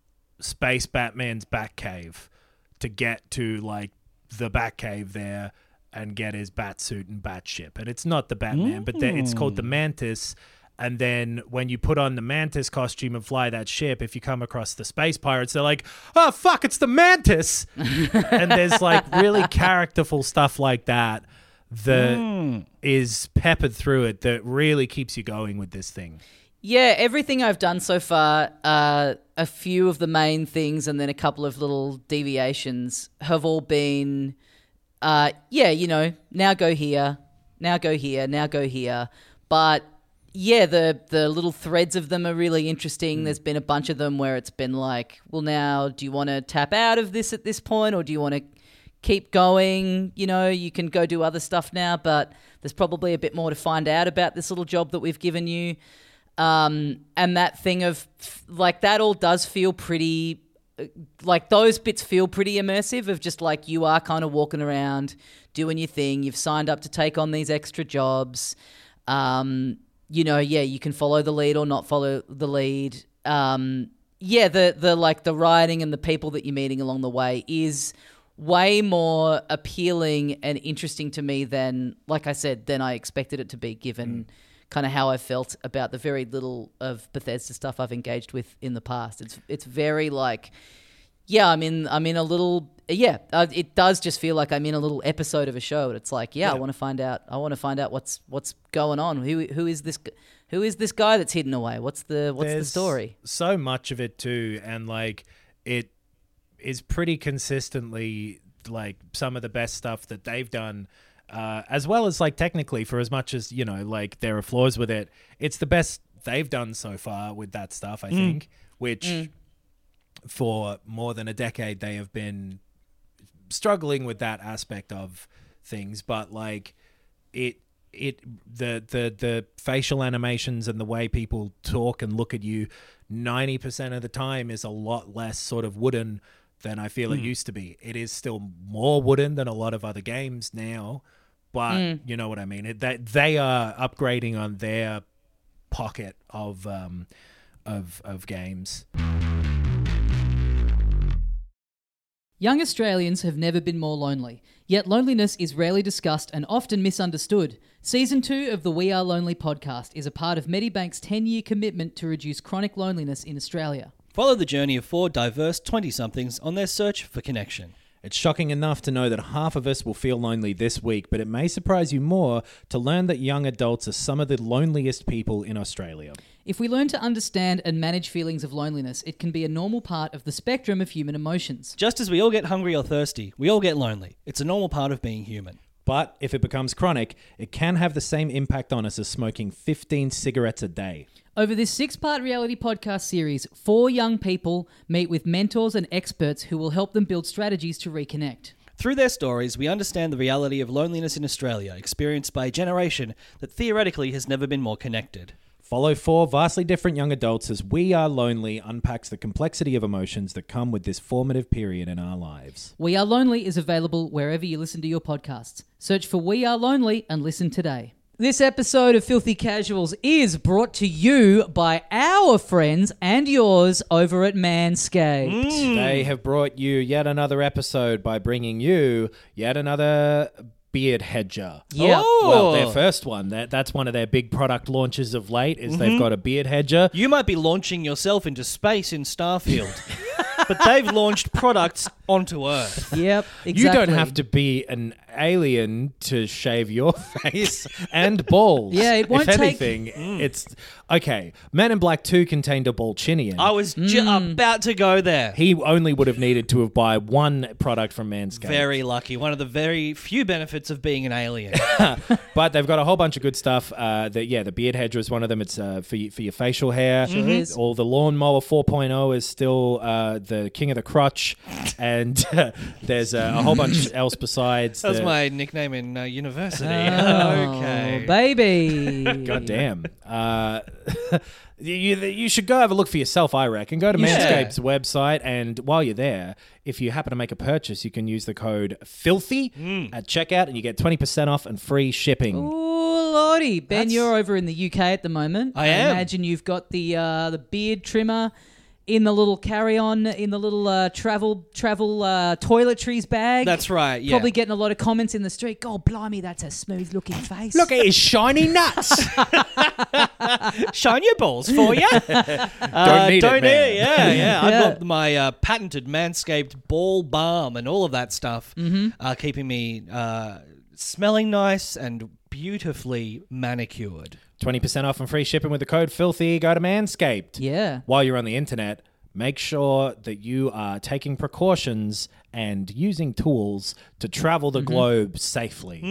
Space Batman's Batcave to get to like the Batcave there and get his Batsuit and Batship. And it's not the Batman, but the, it's called the Mantis. And then when you put on the Mantis costume and fly that ship, if you come across the space pirates, they're like, oh, fuck, it's the Mantis. And there's like really characterful stuff like that that Mm. is peppered through it that really keeps you going with this thing. Yeah, everything I've done so far, uh, a few of the main things and then a couple of little deviations have all been, uh, yeah, you know, now go here, now go here, now go here. But yeah, the the little threads of them are really interesting. Mm. There's been a bunch of them where it's been like, well, now do you want to tap out of this at this point, or do you want to keep going? You know, you can go do other stuff now, but there's probably a bit more to find out about this little job that we've given you. Um, and that thing of like that all does feel pretty, like those bits feel pretty immersive of just like you are kind of walking around doing your thing. You've signed up to take on these extra jobs. Um, you know, yeah, you can follow the lead or not follow the lead. Um, yeah, the, the like the writing and the people that you're meeting along the way is way more appealing and interesting to me than, like I said, than I expected it to be given mm. kind of how I felt about the very little of Bethesda stuff I've engaged with in the past. It's it's very like, yeah, I'm in I'm in a little yeah. Uh, it does just feel like I'm in a little episode of a show. And it's like, yeah, yeah. I want to find out. I want to find out what's what's going on. Who who is this? Who is this guy that's hidden away? What's the what's There's the story? So much of it too, and like it is pretty consistently like some of the best stuff that they've done. Uh, as well as like technically, for as much as, you know, like there are flaws with it, it's the best they've done so far with that stuff, I mm. think, which mm. for more than a decade they have been struggling with that aspect of things. But like it, it, the, the, the facial animations and the way people talk and look at you ninety percent of the time is a lot less sort of wooden than I feel mm. it used to be. It is still more wooden than a lot of other games now. But mm. you know what I mean? It, that they are upgrading on their pocket of um, of of games. Young Australians have never been more lonely, yet loneliness is rarely discussed and often misunderstood. Season two of the We Are Lonely podcast is a part of Medibank's ten-year commitment to reduce chronic loneliness in Australia. Follow the journey of four diverse twenty-somethings on their search for connection. It's shocking enough to know that half of us will feel lonely this week, but it may surprise you more to learn that young adults are some of the loneliest people in Australia. If we learn to understand and manage feelings of loneliness, it can be a normal part of the spectrum of human emotions. Just as we all get hungry or thirsty, we all get lonely. It's a normal part of being human. But if it becomes chronic, it can have the same impact on us as smoking fifteen cigarettes a day. Over this six-part reality podcast series, four young people meet with mentors and experts who will help them build strategies to reconnect. Through their stories, we understand the reality of loneliness in Australia, experienced by a generation that theoretically has never been more connected. Follow four vastly different young adults as We Are Lonely unpacks the complexity of emotions that come with this formative period in our lives. We Are Lonely is available wherever you listen to your podcasts. Search for We Are Lonely and listen today. This episode of Filthy Casuals is brought to you by our friends and yours over at Manscaped. Mm. They have brought you yet another episode by bringing you yet another beard hedger. Yeah. Oh. Well, their first one. That, that's one of their big product launches of late is mm-hmm. they've got a beard hedger. You might be launching yourself into space in Starfield. But they've launched products onto Earth. Yep, exactly. You don't have to be an alien to shave your face and balls. Yeah, it won't if take... anything, mm. it's... Okay, Men in Black two contained a Balchinian. I was ju- mm. about to go there. He only would have needed to have bought one product from Manscaped. Very lucky. One of the very few benefits of being an alien. But they've got a whole bunch of good stuff. Uh, the, yeah, the beard hedger is one of them. It's uh, for, y- for your facial hair. Sure mm-hmm. is. All the lawnmower four point oh is still uh, the king of the crotch. And uh, there's uh, a whole bunch else besides. That was the... my nickname in uh, university. Oh, okay. Baby. God damn. Uh, you, you should go have a look for yourself, I reckon. Go to Yeah. Manscaped's website, and while you're there, if you happen to make a purchase, you can use the code FILTHY Mm. at checkout, and you get twenty percent off and free shipping. Ooh, Lordy. Ben, That's- you're over in the U K at the moment. I am. imagine you've got the uh, the beard trimmer in the little carry-on, in the little uh, travel travel uh, toiletries bag. That's right, yeah. Probably getting a lot of comments in the street. God, blimey, that's a smooth-looking face. Look at his shiny nuts. Shine your balls for you. uh, Don't need don't it, man. Need, yeah, yeah. I've Yeah. got my uh, patented Manscaped ball balm and all of that stuff, mm-hmm. uh, keeping me uh, smelling nice and beautifully manicured. twenty percent off and free shipping with the code FILTHY. Go to Manscaped. Yeah. While you're on the internet, make sure that you are taking precautions and using tools to travel the globe safely.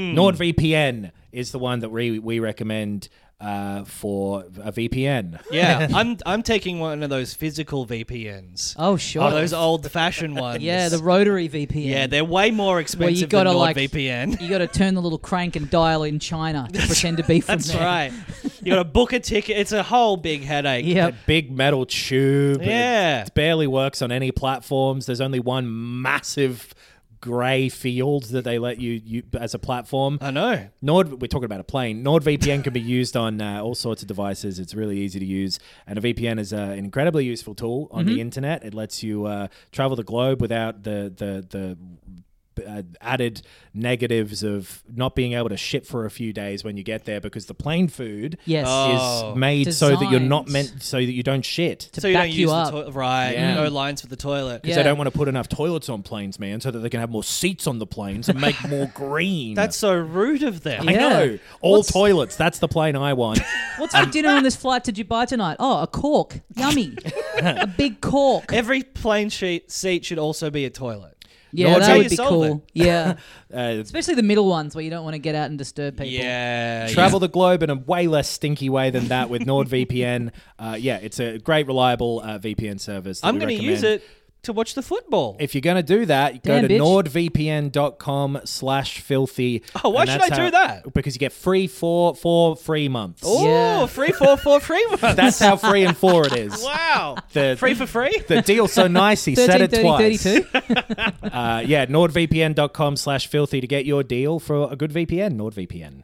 NordVPN is the one that we, we recommend uh, for a V P N. Yeah, I'm I'm taking one of those physical V P Ns. Oh, sure. Oh, those old-fashioned ones. Yeah, the rotary V P N. Yeah, they're way more Where expensive you gotta than like NordVPN. you got to turn the little crank and dial in China to pretend to be from That's there. right. You got to book a ticket. It's a whole big headache. Yep. A big metal tube. Yeah. It barely works on any platforms. There's only one massive grey field that they let you, you as a platform. I know. Nord, we're talking about a plane. NordVPN can be used on uh, all sorts of devices. It's really easy to use. And a V P N is uh, an incredibly useful tool on the internet. It lets you uh, travel the globe without the the the uh, added negatives of not being able to ship for a few days when you get there because the plane food Yes. Oh. is made so that you're not Designed. meant so that you don't shit. To so you back don't you use up. the toilet. Right. Yeah. No lines for the toilet. Because Yeah. they don't want to put enough toilets on planes, man, so that they can have more seats on the planes and make more green. That's so rude of them. I Yeah. know. All What's- toilets. That's the plane I want. What's for dinner on this flight did you buy tonight? Oh, a cork. Yummy. A big cork. Every plane sheet, seat should also be a toilet. Yeah, Nord- that How would you be solve cool. Yeah. Uh, Especially the middle ones where you don't want to get out and disturb people. Yeah. travel the globe in a way less stinky way than that with NordVPN. Uh, yeah, it's a great, reliable uh, V P N service. that I'm we going to recommend. use it to watch the football. If you're going to do that, go Damn, to bitch. nordvpn.com slash filthy. Oh, why and should that's I do how- that? Because you get free four, four free months. Oh, Yeah. free for four free ones. That's how free and four it is. Wow. The, Free for free? The deal's so nice, he said it thirteen, thirty, twice. thirty-two. Uh, yeah, nordvpn.com slash filthy to get your deal for a good V P N. NordVPN.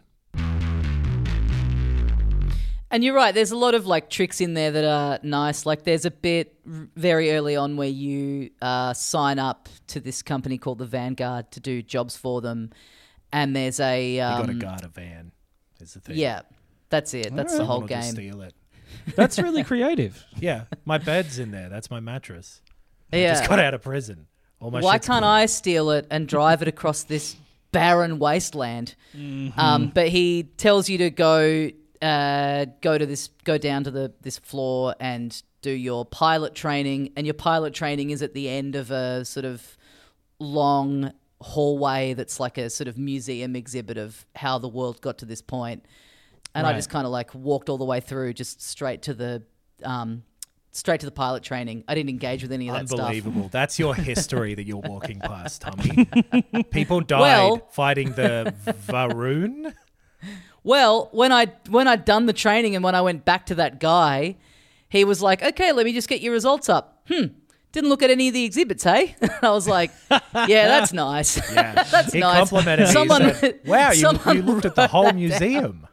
And you're right. There's a lot of like tricks in there that are nice. Like there's a bit r- very early on where you uh, sign up to this company called the Vanguard to do jobs for them, and there's a You um, got to guard a van. Is the thing. yeah, that's it. That's the Someone whole will just game. steal it. That's really creative. Yeah, my bed's in there. That's my mattress. Yeah. Just got out of prison. All my Why shit's can't gone. I steal it and drive it across this barren wasteland? Um, but he tells you to go, uh, go to this, go down to the this floor and do your pilot training. And your pilot training is at the end of a sort of long hallway that's like a sort of museum exhibit of how the world got to this point. And I Right. just kind of like walked all the way through, just straight to the. Um, Straight to the pilot training. I didn't engage with any of that stuff. Unbelievable. That's your history that you're walking past, Tommy. People died Well- fighting the Varun. Well, when I when I'd done the training and when I went back to that guy, he was like, "Okay, let me just get your results up." Hmm. Didn't look at any of the exhibits, hey? I was like, "Yeah, that's nice. Yeah. That's he nice." complimented me. Someone- He said, wow, you, someone you looked at the wrote whole that museum.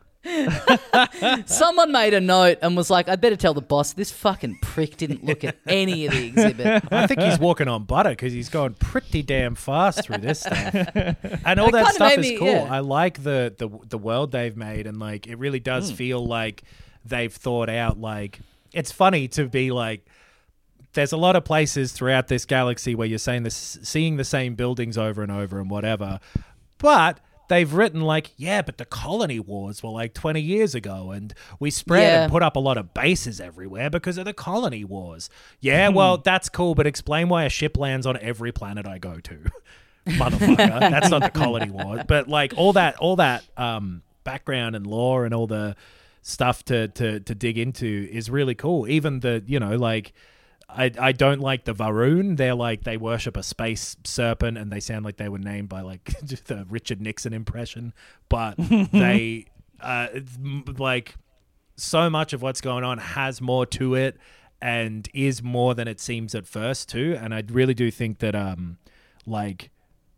Someone made a note and was like, "I better tell the boss this fucking prick didn't look at any of the exhibit." I think he's walking on butter because he's going pretty damn fast through this stuff. And all It that kinda stuff made is me- cool. yeah. I like the, the the world they've made, and like it really does feel like they've thought out. Like it's funny to be like, there's a lot of places throughout this galaxy where you're saying this, seeing the same buildings over and over and whatever, but they've written like, yeah, but the colony wars were like twenty years ago, and we spread Yeah. and put up a lot of bases everywhere because of the colony wars. Yeah, well, that's cool, but explain why a ship lands on every planet I go to. Motherfucker. That's not the colony war. But like all that all that um background and lore and all the stuff to to to dig into is really cool. Even the, you know, like I, I don't like the Varun. They're like, they worship a space serpent and they sound like they were named by like just a Richard Nixon impression. But they, uh, it's m- like, so much of what's going on has more to it and is more than it seems at first, too. And I really do think that, um, like,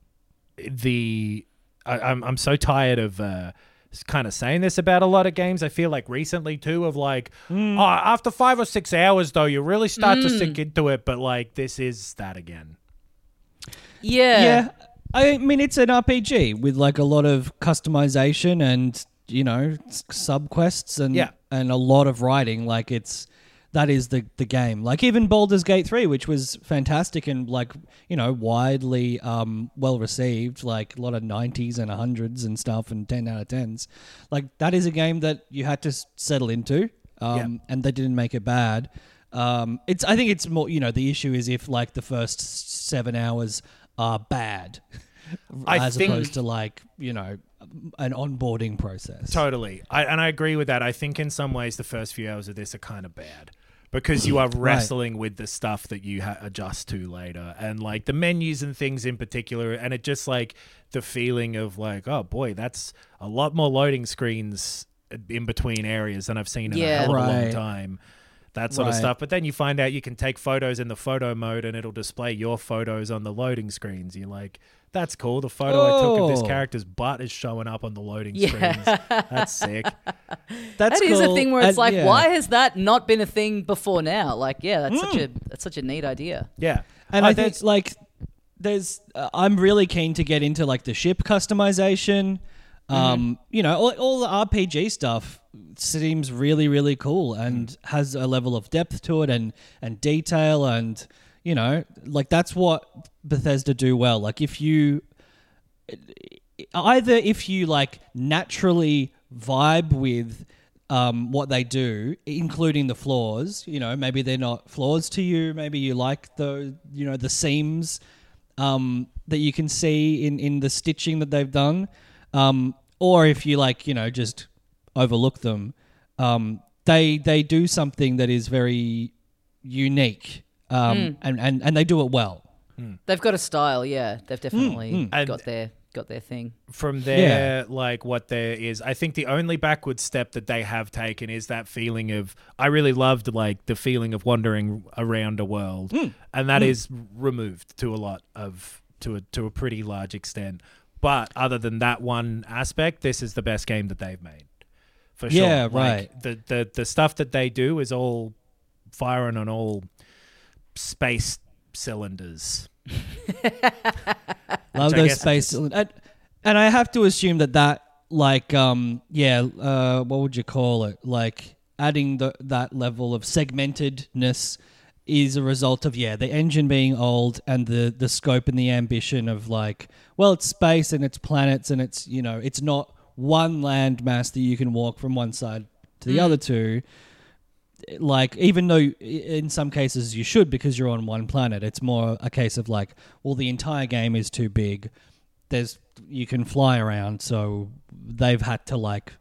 the. I, I'm, I'm so tired of. Uh, kind of saying this about a lot of games. I feel like recently too of like, oh, after five or six hours though, you really start to sink into it. But like, this is that again. Yeah. Yeah. I mean, it's an R P G with like a lot of customization and, you know, s- sub quests and Yeah. and a lot of writing. Like it's that is the the game. Like even Baldur's Gate three, which was fantastic and like, you know, widely um, well received, like a lot of nineties and hundreds and stuff and ten out of tens. Like that is a game that you had to s- settle into, um, Yeah. and they didn't make it bad. Um, it's I think it's more, you know, the issue is if like the first s- seven hours are bad, I as think- opposed to like, you know, an onboarding process. Totally. I, and I agree with that. I think in some ways the first few hours of this are kind of bad because you are wrestling with the stuff that you ha- adjust to later and like the menus and things in particular. And it just like the feeling of like, oh boy, that's a lot more loading screens in between areas than I've seen in Yeah. a hell of a long Right. time. That sort of Right. stuff. But then you find out you can take photos in the photo mode and it'll display your photos on the loading screens. You're like, that's cool. The photo I took of this Oh. character's butt is showing up on the loading Yeah. screens. That's sick. That's That is a cool. thing where it's And, like, yeah. why has that not been a thing before now? Like, yeah, that's such a that's such a neat idea. Yeah. And Uh, I there's- think like there's uh, I'm really keen to get into like the ship customization. Um, you know, all, all the R P G stuff seems really really cool and has a level of depth to it and and detail and you know, like that's what Bethesda do well. Like if you either if you like naturally vibe with um, what they do, including the flaws, you know, maybe they're not flaws to you. Maybe you like the, you know, the seams um, that you can see in, in the stitching that they've done. Um, or if you like, you know, just overlook them, um, they they do something that is very unique, um, and, and, and they do it well. They've got a style, yeah. They've definitely And- got their got their thing. from there, like what there is, I think the only backward step that they have taken is that feeling of, I really loved like the feeling of wandering around a world, and that is removed to a lot of, to a, to a pretty large extent. But other than that one aspect, this is the best game that they've made. For sure. Yeah, Like, right. The, the, the stuff that they do is all firing on all space cylinders. Love Which I those guess it space, is. and, and I have to assume that that like um yeah uh what would you call it, like adding the that level of segmentedness is a result of yeah the engine being old and the the scope and the ambition of like, well, it's space and it's planets and it's, you know, it's not one land mass that you can walk from one side to the other to. Like, even though i- in some cases you should because you're on one planet, it's more a case of like, well, the entire game is too big. There's you can fly around, so they've had to like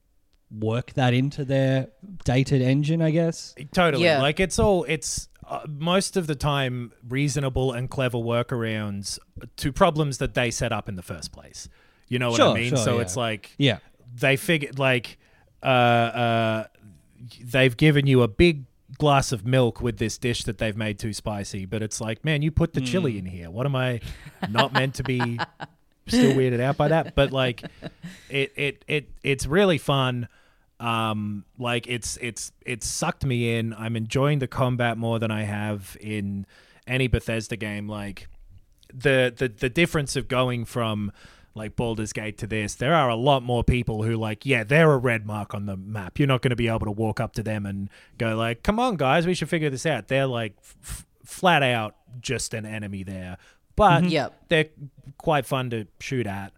work that into their dated engine, I guess. Totally. Yeah. Like it's all, it's uh, most of the time reasonable and clever workarounds to problems that they set up in the first place. You know what I Sure, mean? sure, so yeah. it's like Yeah. they figured like uh, uh, they've given you a big glass of milk with this dish that they've made too spicy, but it's like, man, you put the chili in here. What am I not meant to be still weirded out by that? But like it it it it's really fun. Um like it's it's it's sucked me in. I'm enjoying the combat more than I have in any Bethesda game. Like the the the difference of going from like Baldur's Gate to this, there are a lot more people who like, yeah, they're a red mark on the map. You're not going to be able to walk up to them and go like, come on guys, we should figure this out. They're like f- flat out just an enemy there, but Yep. they're quite fun to shoot at.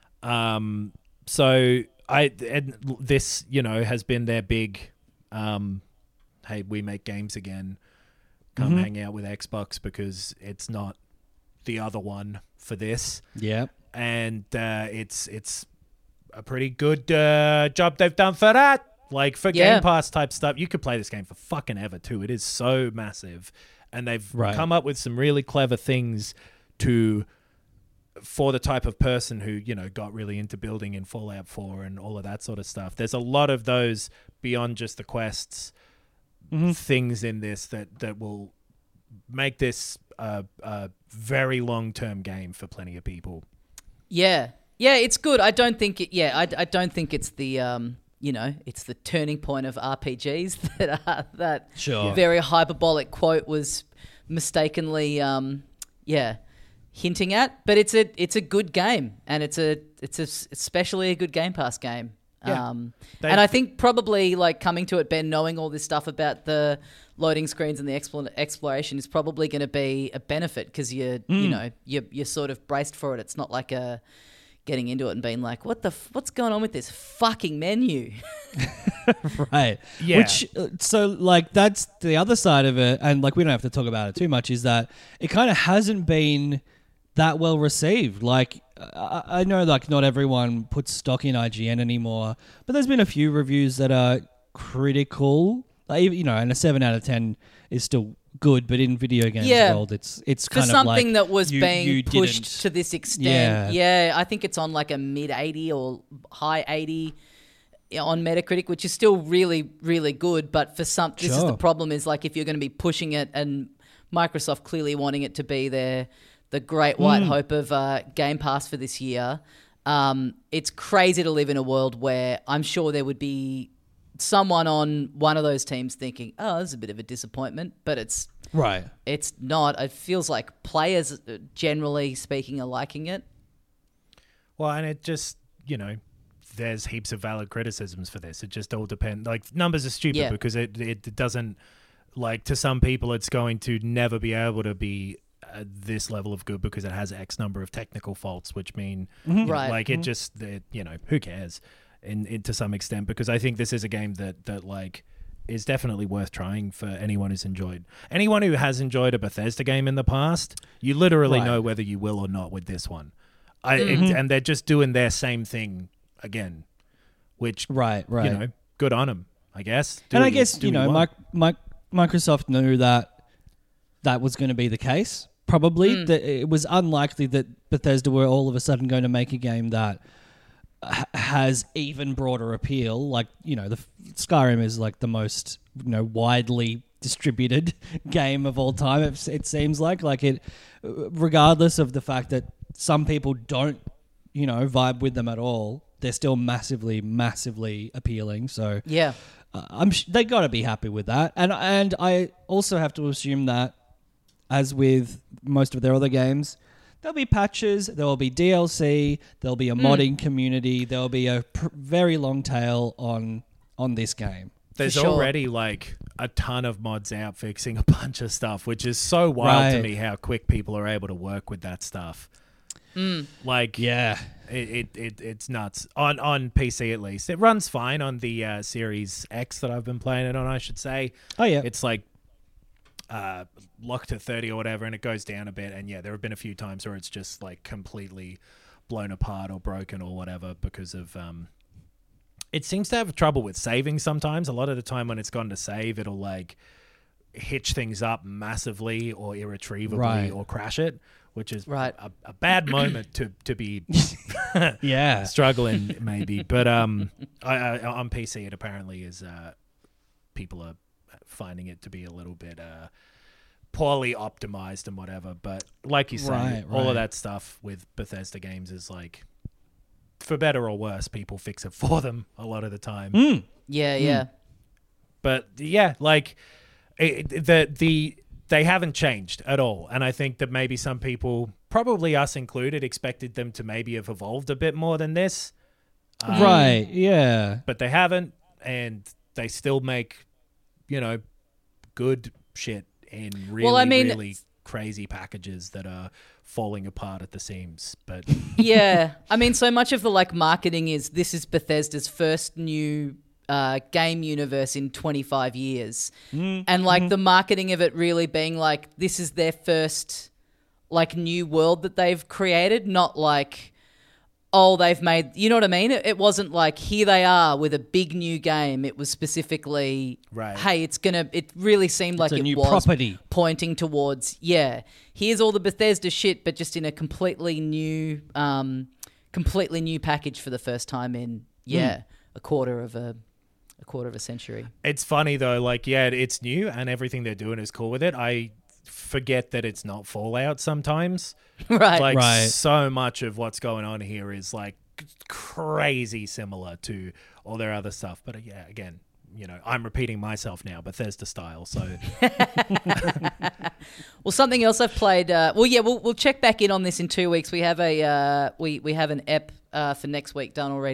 Um, so I, and this, you know, has been their big, um, hey, we make games again. Come hang out with Xbox because it's not the other one for this. Yeah. And uh, it's it's a pretty good uh, job they've done for that. Like for Yeah. Game Pass type stuff, you could play this game for fucking ever too. It is so massive, and they've Right. come up with some really clever things to for the type of person who, you know, got really into building in Fallout four and all of that sort of stuff. There's a lot of those beyond just the quests things in this that that will make this a, a very long term game for plenty of people. Yeah, yeah, it's good. I don't think it. Yeah, I, I don't think it's the um, you know, it's the turning point of R P Gs that are, that Sure. very hyperbolic quote was mistakenly um, yeah, hinting at. But it's a it's a good game, and it's a it's a, especially a good Game Pass game. Yeah. Um, They- and I think probably like coming to it, Ben, knowing all this stuff about the loading screens and the expl- exploration is probably going to be a benefit because you're, you know, you're, you're sort of braced for it. It's not like a getting into it and being like, what the, f- what's going on with this fucking menu? Right. Yeah. Which, uh, so like, that's the other side of it. And like, we don't have to talk about it too much, is that it kind of hasn't been that well received. Like, I, I know like not everyone puts stock in I G N anymore, but there's been a few reviews that are critical. Like, you know, and a seven out of ten is still good, but in video games Yeah. world, it's it's For kind of something like that was you- being you pushed didn't- to this extent. Yeah. Yeah, I think it's on like a mid eighty or high eighty on Metacritic, which is still really, really good. But for some, this is the Sure. problem is like if you're going to be pushing it and Microsoft clearly wanting it to be their the great white Mm. hope of uh, Game Pass for this year, um, it's crazy to live in a world where I'm sure there would be someone on one of those teams thinking, oh, this is a bit of a disappointment, but it's right. it's not. It feels like players, uh, generally speaking, are liking it. Well, and it just, you know, there's heaps of valid criticisms for this. It just all depends. Like, numbers are stupid Yeah. because it, it doesn't, like, to some people, it's going to never be able to be at this level of good because it has X number of technical faults, which mean, you know, Right. like, it just, it, you know, who cares in, in to some extent, because I think this is a game that, that like, is definitely worth trying for anyone who's enjoyed. Anyone who has enjoyed a Bethesda game in the past, you literally Right. know whether you will or not with this one. I, Mm-hmm. it- and they're just doing their same thing again, which, Right, right. you know, good on them, I guess. Do and I what guess, do you what know, want. Mic- Mic- Microsoft knew that that was going to be the case. Probably Mm. that it was unlikely that Bethesda were all of a sudden going to make a game that ha- has even broader appeal. Like, you know, the f- Skyrim is like the most, you know, widely distributed game of all time. It, it seems like like it, regardless of the fact that some people don't, you know, vibe with them at all, they're still massively, massively appealing. So Yeah. uh, I'm sh- they got to be happy with that, and and I also have to assume that, as with most of their other games, there'll be patches, there will be D L C, there'll be a modding community, there'll be a pr- very long tail on on this game. There's sure. already like a ton of mods out fixing a bunch of stuff, which is so wild to Right. me how quick people are able to work with that stuff. Like, Yeah, it, it, it it's nuts on on P C at least. It runs fine on the uh, Series X that I've been playing it on, I should say. Oh, yeah. It's like uh, locked at thirty or whatever, and it goes down a bit. And yeah, there have been a few times where it's just like completely blown apart or broken or whatever because of um. It seems to have trouble with saving sometimes. A lot of the time when it's gone to save, it'll like hitch things up massively or irretrievably Right. or crash it, which is Right. a, a bad moment to to be yeah. struggling maybe. But um, I, I, on P C, it apparently is. Uh, people are finding it to be a little bit uh, poorly optimized and whatever. But like you say, Right, all right. of that stuff with Bethesda games is like, for better or worse, people fix it for them a lot of the time. Mm. Yeah, yeah. But yeah, like it, the the they haven't changed at all, and I think that maybe some people, probably us included, expected them to maybe have evolved a bit more than this. Um, Right. Yeah. but they haven't, and they still make, you know, good shit in really, Well, I mean- really crazy packages that are falling apart at the seams. But Yeah. I mean, so much of the like marketing is this is Bethesda's first new uh, game universe in twenty-five years. And like the marketing of it really being like this is their first like new world that they've created, not like oh, they've made, you know what I mean? It, it wasn't like here they are with a big new game. It was specifically, Right. hey, it's going to, it really seemed like a it new was property. pointing towards, yeah, here's all the Bethesda shit, but just in a completely new, um, completely new package for the first time in, yeah, a quarter of a, a quarter of a century. it's funny though, like, yeah, it's new and everything they're doing is cool with it. I forget that it's not Fallout sometimes. Right. Like Right. so much of what's going on here is like c- crazy similar to all their other stuff. But uh, yeah, again, you know, I'm repeating myself now, Bethesda style. So Well, something else I've played. Uh, well, yeah, we'll we'll check back in on this in two weeks. We have a uh, we we have an ep uh, for next week done already,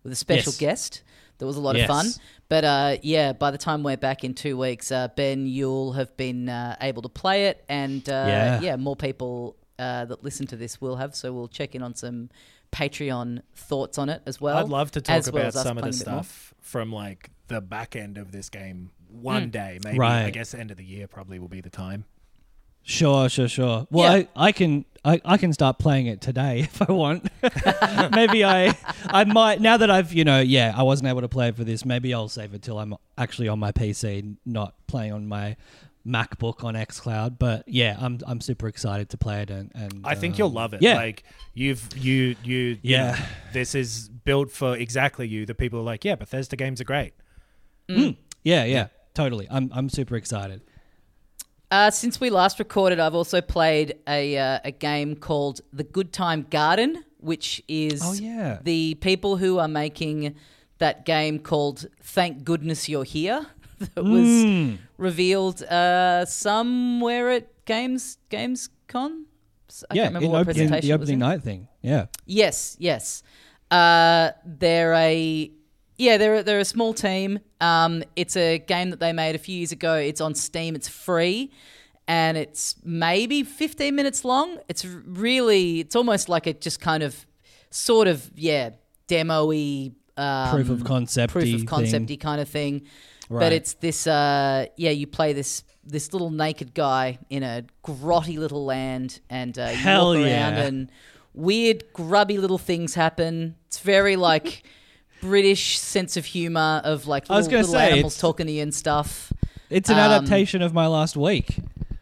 with a special Yes. guest. That was a lot Yes. of fun. But uh, yeah, by the time we're back in two weeks, uh, Ben, you'll have been uh, able to play it, and uh, Yeah. yeah, more people uh, that listen to this will have. So we'll check in on some Patreon thoughts on it as well. I'd love to talk as well about as us some of the playing a bit more. stuff from like the back end of this game one day, maybe. Right. I guess end of the year probably will be the time. Sure, sure, sure. Well, Yeah. I, I can I, I can start playing it today if I want. Maybe I I might now that I've you know yeah I wasn't able to play it for this. Maybe I'll save it till I'm actually on my P C, not playing on my MacBook on xCloud. But yeah, I'm I'm super excited to play it, and, and I think um, you'll love it. Yeah, Like you've you you, you Yeah. know, this is built for exactly you. The people are like, yeah, Bethesda games are great. yeah, yeah, totally. I'm I'm super excited. Uh, since we last recorded, I've also played a uh, a game called The Good Time Garden, which is Oh, yeah. the people who are making that game called Thank Goodness You're Here. That was Mm. revealed uh, somewhere at Games Gamescom. I yeah, can't remember in what opening, presentation the it was opening in. night thing. Yeah. Yes, yes. Uh, they're a yeah, they're a- they're a small team. Um, it's a game that they made a few years ago. It's on Steam. It's free, and it's maybe fifteen minutes long. It's really, it's almost like a just kind of, sort of yeah, demo-y. Um, Proof of concept-y proof of concept thing. kind of thing. But Right. it's this, uh, yeah, you play this this little naked guy in a grotty little land, and uh, you Hell walk around yeah. and weird, grubby little things happen. It's very like British sense of humor of like I was little, gonna little say, animals it's- talking to you and stuff. It's an Um, adaptation of my last week.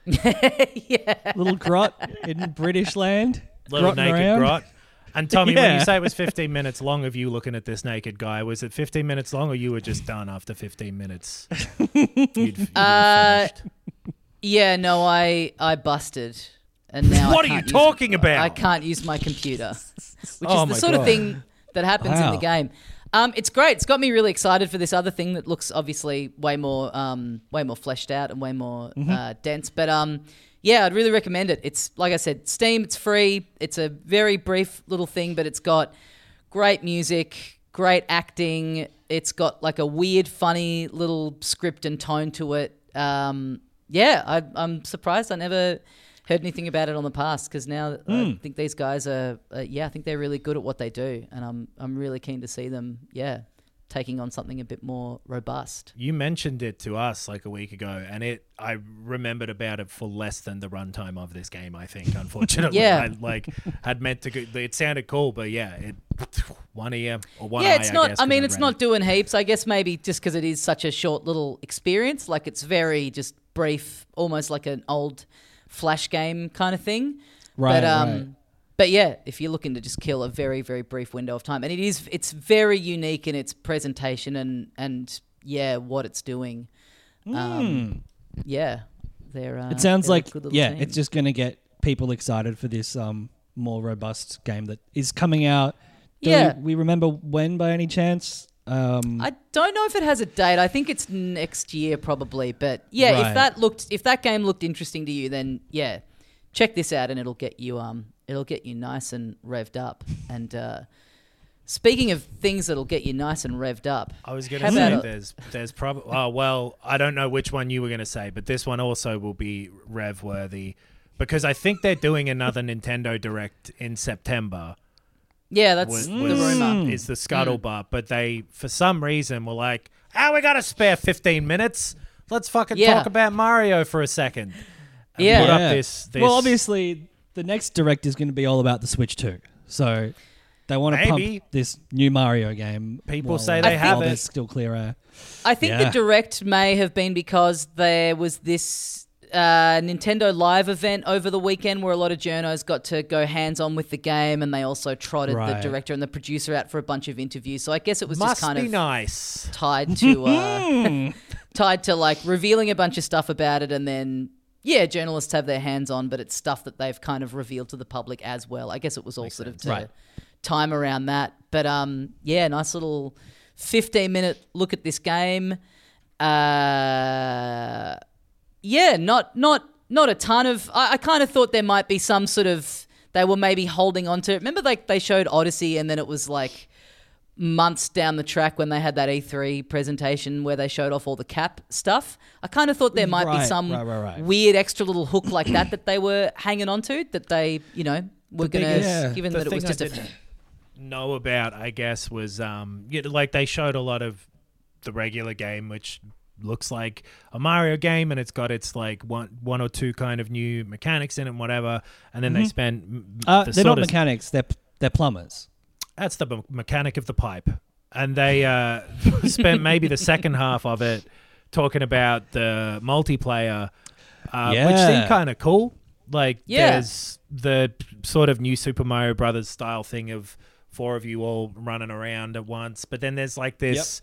Yeah, Little grot in British land. Little grotting naked around. grot. And Tommy, when Yeah. you say it was fifteen minutes long of you looking at this naked guy, was it fifteen minutes long, or you were just done after fifteen minutes? You'd, you'd Uh, finished. yeah. No, I I busted, and now What I are you can't use- talking about? I can't use my computer, which Oh is the my sort of God. thing that happens in Wow. the game. Um, it's great. It's got me really excited for this other thing that looks obviously way more, um, way more fleshed out and way more Mm-hmm. uh, dense. But um, yeah, I'd really recommend it. It's like I said, Steam. It's free. It's a very brief little thing, but it's got great music, great acting. It's got like a weird, funny little script and tone to it. Um, yeah, I, I'm surprised I never heard anything about it on the past, because now I think these guys are, uh, yeah, I think they're really good at what they do, and I'm I'm really keen to see them, yeah, taking on something a bit more robust. You mentioned it to us like a week ago, and it I remembered about it for less than the runtime of this game. I think, unfortunately, Yeah. I like had meant to. Go, it sounded cool, but yeah, it one ear or one yeah, eye. it's not. guess, I 'cause mean, I'd it's read not it. doing heaps. I guess maybe just because it is such a short little experience, like it's very just brief, almost like an old Flash game kind of thing. Right, But um, right. but yeah, if you're looking to just kill a very very brief window of time, and it is, it's very unique in its presentation and and yeah, what it's doing. Um, yeah, they're. Uh, It sounds they're a like good little yeah, team. it's just going to get people excited for this um more robust game that is coming out. Do Yeah. we, we remember when by any chance? Um, I don't know if it has a date. I think it's next year probably. But yeah, Right. if that looked, if that game looked interesting to you, then yeah, check this out and it'll get you um, it'll get you nice and revved up. And uh, speaking of things that'll get you nice and revved up, I was going how to say about a- there's there's probably oh well I don't know which one you were going to say, but this one also will be rev worthy because I think they're doing another Nintendo Direct in September. yeah, that's Was, the was- rumor. is the scuttlebutt, but they for some reason were like, "Ah, we got to spare fifteen minutes. Let's fucking Yeah. talk about Mario for a second." And Yeah. put up yeah. this, this Well, obviously, the next direct is going to be all about the Switch too. So they want to Maybe. pump this new Mario game. People while- say they I have while it. there's still clear air. I think Yeah. the direct may have been because there was this uh, Nintendo Live event over the weekend where a lot of journos got to go hands-on with the game, and they also trotted the Right. director and the producer out for a bunch of interviews. So I guess it was Must just kind be of nice. tied to uh, tied to like revealing a bunch of stuff about it, and then yeah, journalists have their hands on, but it's stuff that they've kind of revealed to the public as well. I guess it was all sort of to Right. time around that, but um, yeah, nice little fifteen minute look at this game. Uh, yeah, not not not a ton of. I, I kind of thought there might be some sort of. They were maybe holding on to. Remember, like they showed Odyssey, and then it was like months down the track when they had that E three presentation where they showed off all the cap stuff. I kind of thought there might be Right, some right, right, right. weird extra little hook like that that they were hanging on to, that they, you know, were going to, biggest- Yeah. given the that it was thing I just a... didn't know about, I guess, was um, you know, like they showed a lot of the regular game, which looks like a Mario game, and it's got its like one one or two kind of new mechanics in it and whatever, and then they spent m- Uh, the they're sort not of- mechanics. They're they're plumbers. that's the me- mechanic of the pipe, and they uh, spent maybe the second half of it talking about the multiplayer, uh, which Yeah. seemed kind of cool. Like Yeah. there's the sort of new Super Mario Brothers style thing of four of you all running around at once, but then there's like this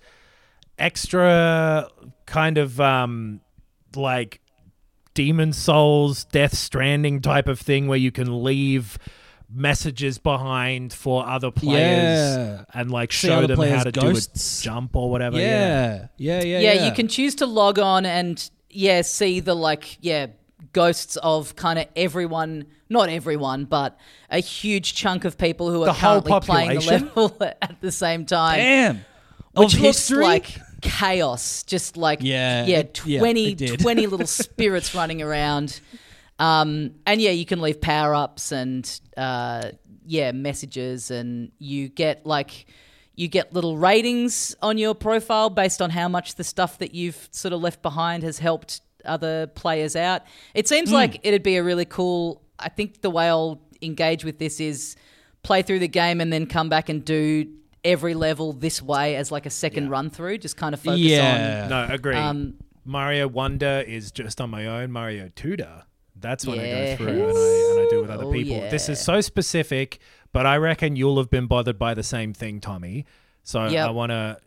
extra kind of um, like Demon Souls, Death Stranding type of thing where you can leave messages behind for other players Yeah. and like See show other them how players' to ghosts. do a jump or whatever. Yeah. Yeah. Yeah. yeah, Yeah. you can choose to log on and yeah, see the like yeah ghosts of kind of everyone, not everyone, but a huge chunk of people who are The whole currently playing the population? level at the same time, Damn. which Of looks history? like chaos. Just like Yeah, yeah, it- yeah, twenty, it did. twenty little spirits running around. Um, and yeah, you can leave power ups and uh, yeah, messages, and you get like you get little ratings on your profile based on how much the stuff that you've sort of left behind has helped other players out. It seems like it'd be a really cool. I think the way I'll engage with this is play through the game and then come back and do every level this way as like a second run through. Just kind of focus Yeah. on. No, agree. Um, Mario Wonder is just on my own. Mario Tutor, that's when I go Yes. through and I, and I do with other Oh, people. This is yeah. so specific, but I reckon you'll have been bothered by the same thing, Tommy. So Yep. I want to.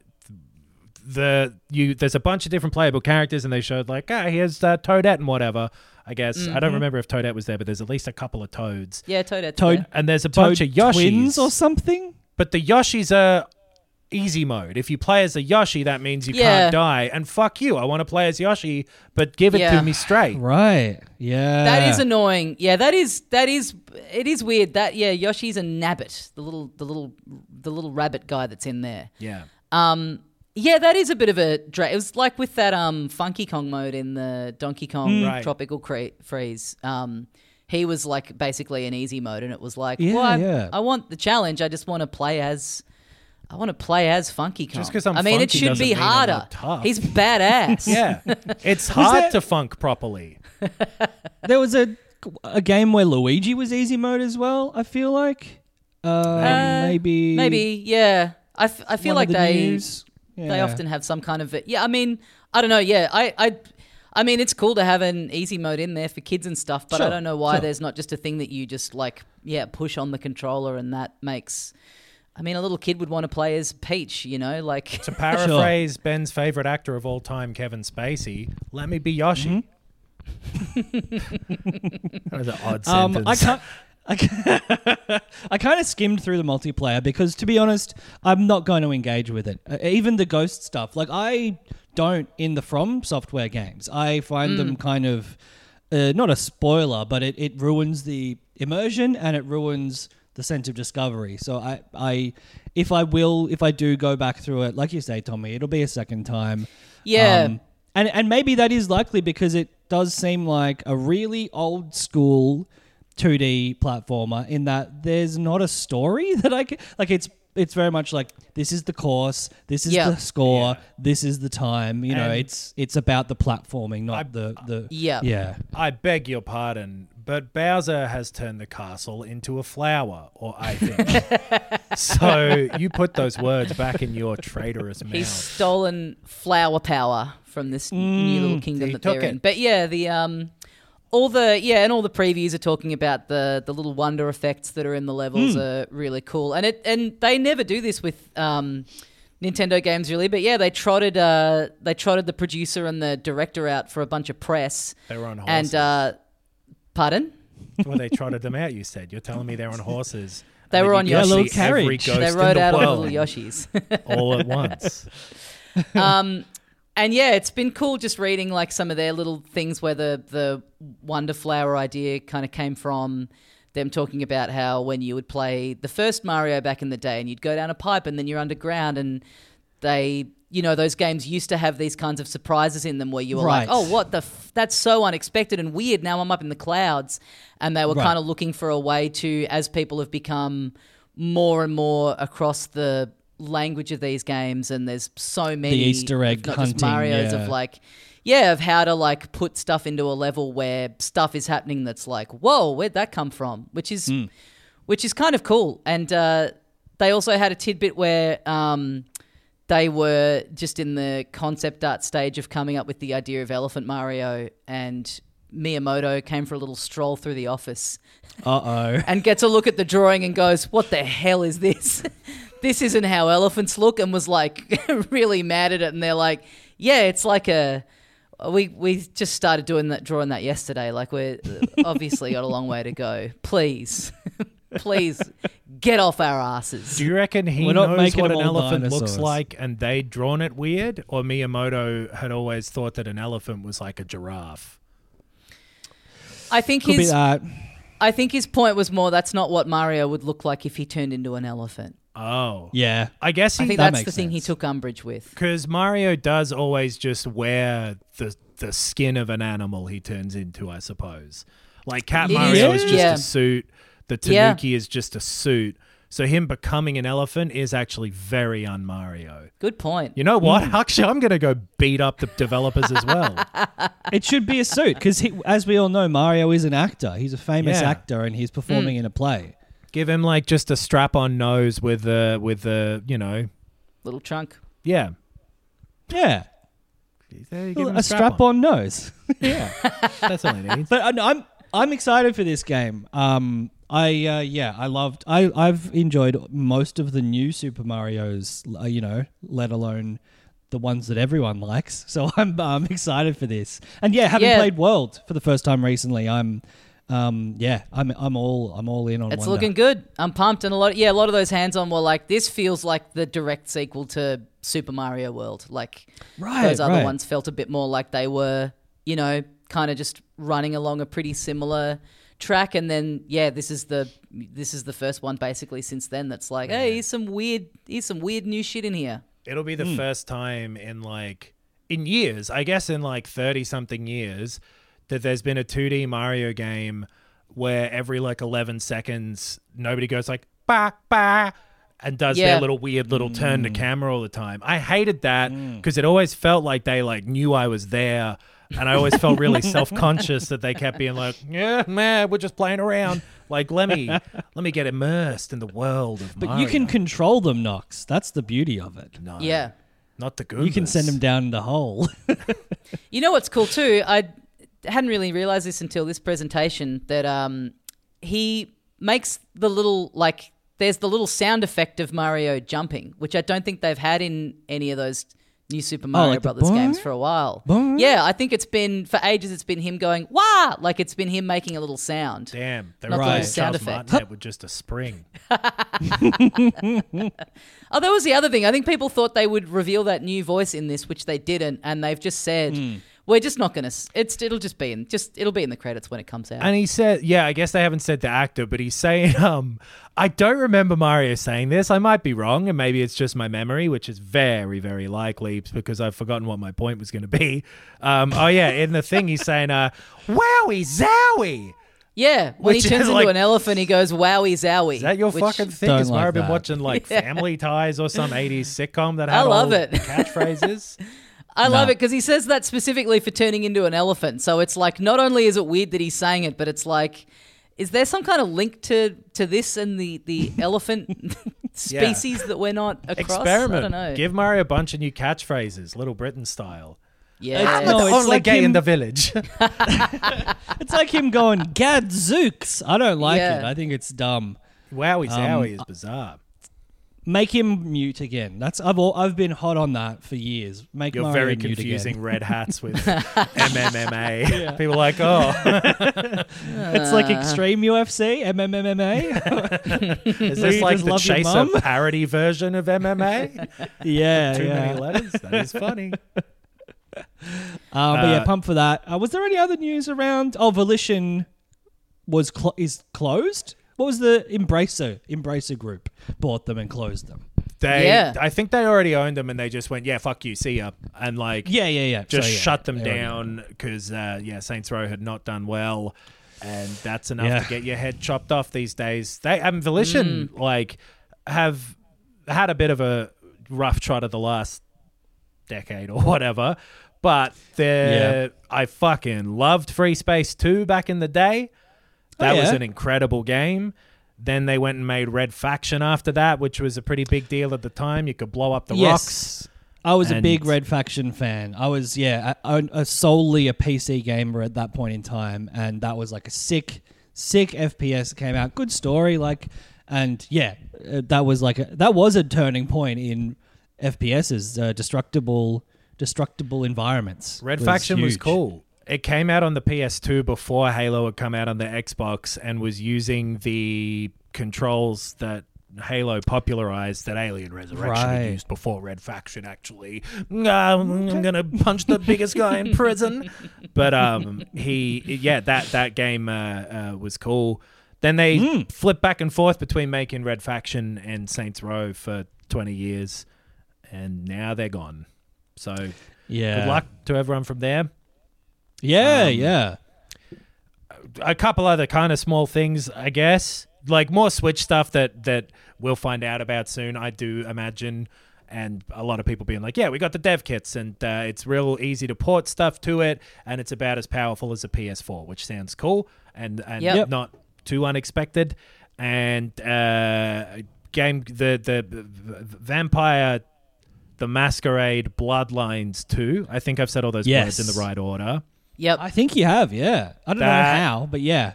The you there's a bunch of different playable characters, and they showed like, ah, here's uh, Toadette and whatever. I guess I Mm-hmm. don't remember if Toadette was there, but there's at least a couple of Toads, Yeah, Toadette. Toad- and there's a Toad bunch of Yoshis. twins or something. But the Yoshis are easy mode. If you play as a Yoshi, that means you Yeah. can't die. And fuck you, I want to play as Yoshi, but give it Yeah. to me straight. Right. Yeah. That is annoying. Yeah, that is that is it is weird. That yeah, Yoshi's a nabbit, the little the little the little rabbit guy that's in there. Yeah. Um, yeah, that is a bit of a dra- it was like with that um Funky Kong mode in the Donkey Kong Right. Tropical Cre- Freeze. Um, he was like basically an easy mode, and it was like, Yeah, well, I, yeah. I want the challenge. I just want to play as. I want to play as Funky Kong. Just 'cause I'm I mean, it funky should doesn't be mean I'm harder. not tough. He's badass. Yeah. It's hard there- to funk properly. There was a a game where Luigi was easy mode as well. I feel like. Uh, Uh, maybe. Maybe, yeah. I, f- I feel one like of the they news. they Yeah. often have some kind of yeah. I mean, I don't know. Yeah, I I, I mean, it's cool to have an easy mode in there for kids and stuff, but I Sure, don't know why sure. there's not just a thing that you just like yeah push on the controller and that makes. I mean, a little kid would want to play as Peach, you know, like To paraphrase Ben's favorite actor of all time, Kevin Spacey, let me be Yoshi. That was an odd Um, sentence. I can't. I, ca- I kind of skimmed through the multiplayer because, to be honest, I'm not going to engage with it. Uh, even the ghost stuff, like I don't in the From Software games. I find them kind of uh, not a spoiler, but it, it ruins the immersion and it ruins the sense of discovery. So I, I, if I will, if I do go back through it, like you say, Tommy, it'll be a second time. yeah. Um, and and maybe that is likely because it does seem like a really old school two D platformer in that there's not a story that I can like. It's it's very much like this is the course, this is Yeah. the score, this is the time. You know, And it's it's about the platforming, not I- the the Yeah. yeah. I beg your pardon, but Bowser has turned the castle into a flower, or I think. So you put those words back in your traitorous mouth. He's stolen flower power from this new little kingdom he that took they're in. it. But yeah, the um, all the yeah, and all the previews are talking about the the little wonder effects that are in the levels are really cool. And it and they never do this with um, Nintendo games really. But yeah, they trotted uh they trotted the producer and the director out for a bunch of press. They were on horses. And uh, pardon. Well, they trotted them out, you said. You're telling me they're on horses. They and were then on you get to Yoshi. see Little carriage. every ghost They in rode the out on world little Yoshis. all at once. um, and yeah, it's been cool just reading like some of their little things where the the Wonder Flower idea kind of came from. them talking about how when you would play the first Mario back in the day and you'd go down a pipe and then you're underground, and they, you know, those games used to have these kinds of surprises in them where you were Right. like, oh, what the, f- that's so unexpected and weird. Now I'm up in the clouds. And they were Right. kind of looking for a way to, as people have become more and more across the language of these games, and there's so many Easter egg not hunting, just Marios yeah. of like, yeah, of how to like put stuff into a level where stuff is happening that's like, whoa, where'd that come from? Which is, Hmm. which is kind of cool. And uh, they also had a tidbit where um, they were just in the concept art stage of coming up with the idea of Elephant Mario, and Miyamoto came for a little stroll through the office Uh-oh. and gets a look at the drawing and goes, what the hell is this? This isn't how elephants look, and was like really mad at it. And they're like, yeah, it's like a, we we just started doing that, drawing that yesterday. Like, we're obviously got a long way to go. Please, please get off our asses. Do you reckon he We're not knows making what an them all elephant looks dinosaurs. like and they'd drawn it weird? Or Miyamoto had always thought that an elephant was like a giraffe? I think Could be his, that. I think his point was more that's not what Mario would look like if he turned into an elephant. Oh. Yeah. I guess I he... think that that's the makes thing he sense. took umbrage with. Because Mario does always just wear the the skin of an animal he turns into, I suppose. Like Cat It Mario is- is just yeah. a suit. The Yeah. Tanuki is just a suit. So him becoming an elephant is actually very un-Mario. Good point. You know what? Hmm. Actually, I'm going to go beat up the developers as well. It should be a suit because, as we all know, Mario is an actor. He's a famous Yeah. actor, and he's performing Hmm. in a play. Give him like just a strap-on nose with the with the you know, Little chunk. yeah. Yeah, There you give him a strap-on nose. Yeah, that's all he needs. But I- I'm I'm excited for this game. Um, I uh, yeah, I loved. I I've enjoyed most of the new Super Mario's. Uh, you know, let alone the ones that everyone likes. So I'm um, excited for this. And yeah, having Yeah. played World for the first time recently, I'm. Um, yeah, I'm I'm all I'm all in on. It's Wonder. looking good. I'm pumped, and a lot. Yeah, a lot of those hands-on were like, this feels like the direct sequel to Super Mario World. Like Right, those other right. ones felt a bit more like they were, you know, kind of just running along a pretty similar track. And then yeah, this is the this is the first one basically since then that's like, hey, here's some weird, here's some weird new shit in here. It'll be the Hmm. first time in like in years, I guess in like thirty something years, that there's been a two D Mario game where every like eleven seconds nobody goes like ba ba and does Yeah. their little weird little turn Hmm. to camera all the time. I hated that because it always felt like they like knew I was there, and I always felt really self-conscious that they kept being like, yeah, man, we're just playing around. Like, let me let me get immersed in the world of But Mario. you can control them, Nox. That's the beauty of it. No, Yeah. not the Goombas. You can send them down the hole. You know what's cool too? I hadn't really realized this until this presentation that um, he makes the little like there's the little sound effect of Mario jumping, which I don't think they've had in any of those new Super Mario like the Brothers boing, games for a while. boing? Yeah, I think it's been for ages. It's been him going wah, like it's been him making a little sound. Damn, they Not were the right. sound Charles effect. Martinet with just a spring. Oh, that was the other thing. I think people thought they would reveal that new voice in this, which they didn't, and they've just said Hmm. we're just not going to. It's it'll just be in just it'll be in the credits when it comes out. And he said, yeah, I guess they haven't said the actor, but he's saying, um, I don't remember Mario saying this. I might be wrong, and maybe it's just my memory, which is very, very likely because I've forgotten what my point was going to be. Um, oh, yeah, in the thing, he's saying, uh, wowie zowie. Yeah, when Which he turns is into like- an elephant, he goes wowie zowie. Is that your which- fucking thing? Don't Has Mario like been that. watching like Family Ties or some eighties sitcom that I had love all it. catchphrases? I love No. it because he says that specifically for turning into an elephant. So it's like not only is it weird that he's saying it, but it's like, is there some kind of link to to this and the the elephant species that we're not across? Experiment. I don't know. Give Mario a bunch of new catchphrases, Little Britain style. yeah, I'm No, the it's only like gay in him- the village. It's like him going, Gadzooks. I don't like Yeah. it. I think it's dumb. Wowie Um, zowie is bizarre. Make him mute again. That's I've all, I've been hot on that for years. Make You're Mario very mute confusing again. red hats with M M M A. People are like, oh, It's like extreme U F C, M M M A. is you this like just the love your Chaser mum? parody version of M M A? Yeah, Too yeah. many letters? That is funny. Um, but yeah, Uh, pump for that. Uh, was there any other news around? Oh, Volition was cl- is closed. What was the Embracer Embracer Group bought them and closed them? They, Yeah. I think they already owned them, and they just went, yeah, fuck you, see ya, and like, Yeah, yeah, yeah. just So, yeah, shut them they already down because uh, yeah, Saints Row had not done well, and that's enough Yeah. to get your head chopped off these days. They and Volition like have had a bit of a rough trot of the last decade or whatever, but they're Yeah. I fucking loved Free Space two back in the day. That Oh, was yeah? an incredible game. Then they went and made Red Faction after that, which was a pretty big deal at the time. You could blow up the Yes. rocks. I was a And- big Red Faction fan. I was, yeah, a, a, a solely a P C gamer at that point in time, and that was like a sick, sick F P S that came out. Good story, like, and yeah, uh, that was like a, that was a turning point in F P S's uh, destructible, destructible environments. Red was Faction was huge. cool. It came out on the P S two before Halo had come out on the Xbox and was using the controls that Halo popularized that Alien Resurrection had Right. used before Red Faction, actually. Um, I'm going to punch the biggest guy in prison. But um, he, yeah, that, that game uh, uh, was cool. Then they Hmm. flipped back and forth between making Red Faction and Saints Row for twenty years. And now they're gone. So Yeah. good luck to everyone from there. Yeah, Um, yeah. A couple other kind of small things, I guess, like more Switch stuff that that we'll find out about soon, I do imagine. And a lot of people being like, yeah, we got the dev kits, and uh, it's real easy to port stuff to it, and it's about as powerful as a P S four, which sounds cool and, and Yep. not too unexpected. And uh, game the the v- v- Vampire the Masquerade Bloodlines two. I think I've said all those Yes. words in the right order. Yep. I think you have, yeah. I don't That- know how, but yeah.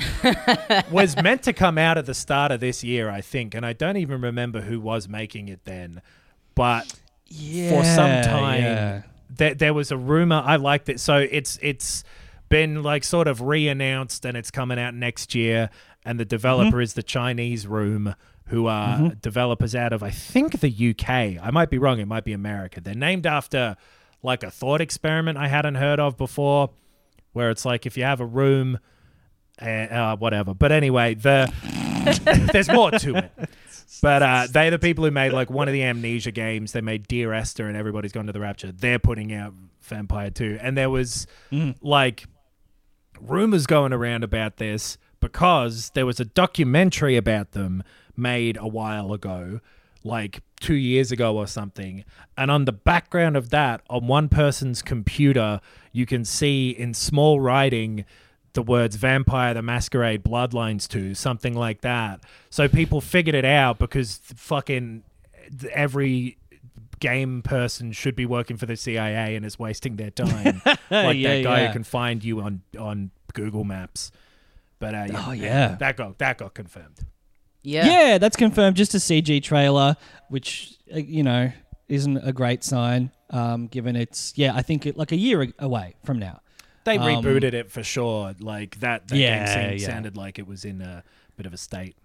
was meant to come out at the start of this year, I think, and I don't even remember who was making it then. But yeah, for some time, yeah. there, there was a rumor. I liked it, so it's it's been like sort of re-announced, and it's coming out next year. And the developer Mm-hmm. is the Chinese Room, who are developers out of I think the U K. I might be wrong. It might be America. They're named after like a thought experiment I hadn't heard of before, where it's like if you have a room. Uh, uh, whatever. But anyway, the there's more to it. But uh, they're the people who made like one of the Amnesia games. They made Dear Esther and Everybody's Gone to the Rapture. They're putting out Vampire two. And there was like rumors going around about this because there was a documentary about them made a while ago, like two years ago or something. And on the background of that, on one person's computer, you can see in small writing the words Vampire the Masquerade Bloodlines two, something like that. So people figured it out because fucking every game person should be working for the C I A and is wasting their time. Like Yeah, that guy yeah. who can find you on, on Google Maps. But uh, yeah, Oh, yeah. that got that got confirmed. yeah. Yeah, that's confirmed. Just a C G trailer, which uh, you know isn't a great sign, um, given it's yeah. I think it, like a year ag- away from now. They Um, rebooted it for sure. Like that, that Yeah, game seemed, yeah. sounded like it was in a bit of a state.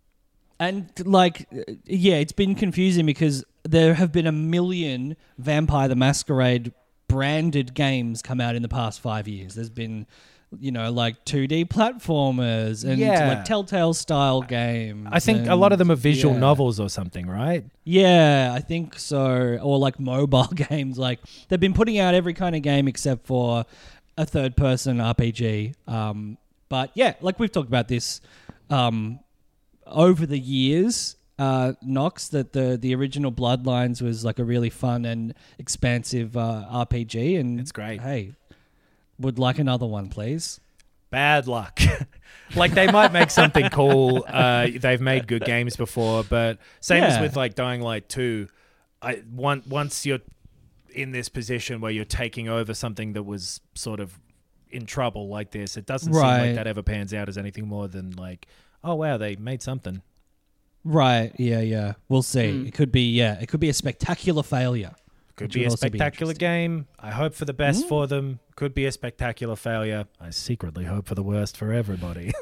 And like, uh, yeah, it's been confusing because there have been a million Vampire the Masquerade branded games come out in the past five years. There's been, you know, like two D platformers and Yeah. like Telltale style games. I think a lot of and- them are visual yeah. novels or something, right? Yeah, I think so. Or like mobile games. Like they've been putting out every kind of game except for a third person R P G. Um, but yeah, like we've talked about this um, over the years, uh, Nox, that the, the original Bloodlines was like a really fun and expansive uh, R P G. And It's great. Hey, would like another one, please. Bad luck. Like they might make something cool. Uh, they've made good games before, but same as Yeah. with like Dying Light two. I one, once you're in this position where you're taking over something that was sort of in trouble like this, it doesn't seem Right. like that ever pans out as anything more than like, oh wow, they made something. Right. Yeah, yeah. We'll see. It could be, yeah, it could be a spectacular failure. Could which be would a also be spectacular interesting. game. I hope for the best for them. Could be a spectacular failure. I secretly hope for the worst for everybody.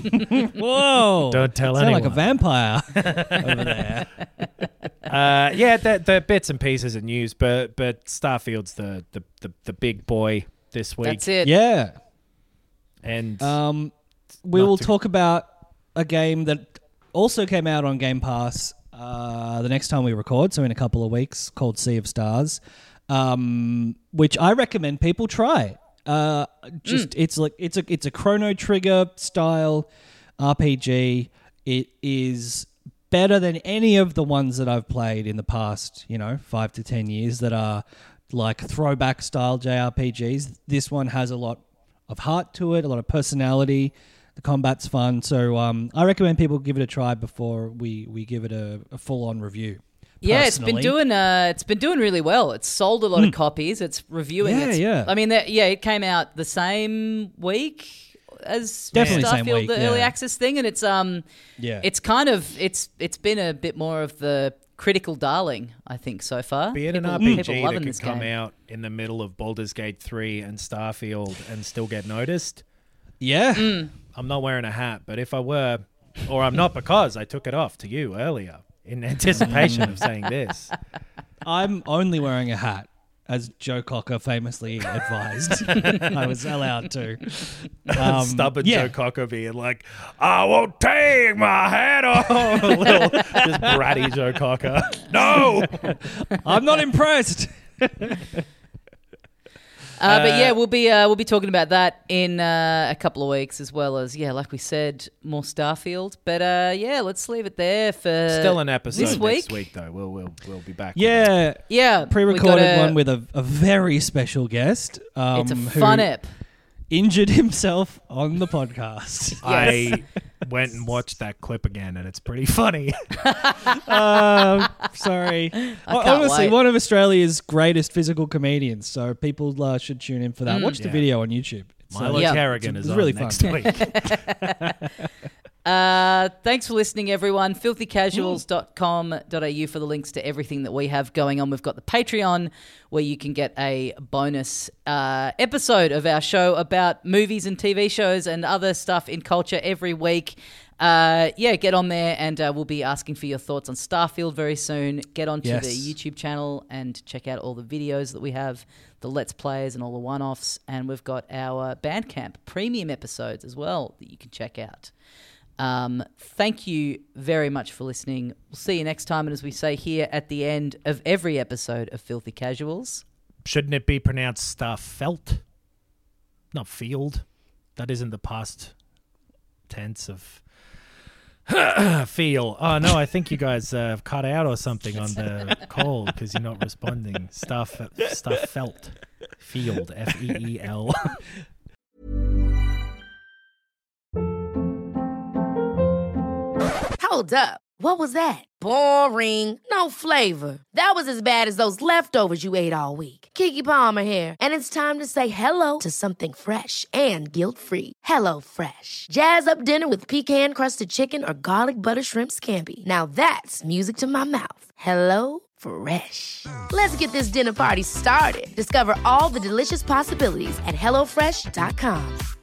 Whoa! Don't tell Sound like a anyone. vampire over there. uh, yeah, the, the bits and pieces of news, but but Starfield's the the, the, the big boy this week. That's it. Uh, Yeah. And Um, we Not will to- talk about a game that also came out on Game Pass uh, the next time we record, so in a couple of weeks, called Sea of Stars, um, which I recommend people try. Uh, just it's like it's a it's a Chrono Trigger style R P G. It is better than any of the ones that I've played in the past, you know, five to ten years that are like throwback style J R P Gs. This one has a lot of heart to it, a lot of personality. The combat's fun, so um, I recommend people give it a try before we, we give it a, a full on review. Yeah, it's been personally. doing uh, it's been doing really well. It's sold a lot of copies. It's reviewing. Yeah, it's, yeah. I mean, that, yeah, it came out the same week as Definitely Starfield, same week, the yeah. early access thing, and it's um, Yeah. it's kind of it's it's been a bit more of the critical darling, I think, so far. Be it an People- R P people G loving that this could come game. out in the middle of Baldur's Gate three and Starfield and still get noticed. Yeah. Mm. I'm not wearing a hat, but if I were, or I'm not because I took it off to you earlier in anticipation of saying this. I'm only wearing a hat, as Joe Cocker famously advised. I was allowed to. Um, Stubborn yeah. Joe Cocker being like, I won't take my hat off. A little, just bratty Joe Cocker. No! I'm not impressed. Uh, but yeah, we'll be uh, we'll be talking about that in uh, a couple of weeks, as well as yeah, like we said, more Starfield. But uh, yeah, let's leave it there for Still an episode this week. next week, though. We'll, we'll, we'll be back. with that. Yeah. Yeah, we Pre-recorded got a- one with a, a very special guest. Um, It's a who fun ep. Injured himself on the podcast. I went and watched that clip again, and it's pretty funny. uh, sorry. can't Honestly, wait. one of Australia's greatest physical comedians. So people uh, should tune in for that. Watch the Yeah. video on YouTube. It's, uh, Milo Yeah. Kerrigan it's is really on fun. next week. Uh, thanks for listening, everyone. filthy casuals dot com dot a u for the links to everything that we have going on. We've got the Patreon, where you can get a bonus uh, episode of our show about movies and T V shows and other stuff in culture every week. Uh, yeah, get on there, and uh, we'll be asking for your thoughts on Starfield very soon. Get onto Yes. the YouTube channel and check out all the videos that we have, the Let's Plays and all the one-offs. And we've got our Bandcamp premium episodes as well that you can check out. Um, thank you very much for listening. We'll see you next time. And as we say here at the end of every episode of Filthy Casuals, Shouldn't it be pronounced Starfelt? Not field. That isn't the past tense of feel. Oh, no, I think you guys uh, have cut out or something on the call because you're not responding. Stuff, stuff felt. Field. F E E L. Hold up. What was that? Boring. No flavor. That was as bad as those leftovers you ate all week. Keke Palmer here, and it's time to say hello to something fresh and guilt-free. Hello Fresh. Jazz up dinner with pecan-crusted chicken or garlic butter shrimp scampi. Now that's music to my mouth. Hello Fresh. Let's get this dinner party started. Discover all the delicious possibilities at hello fresh dot com.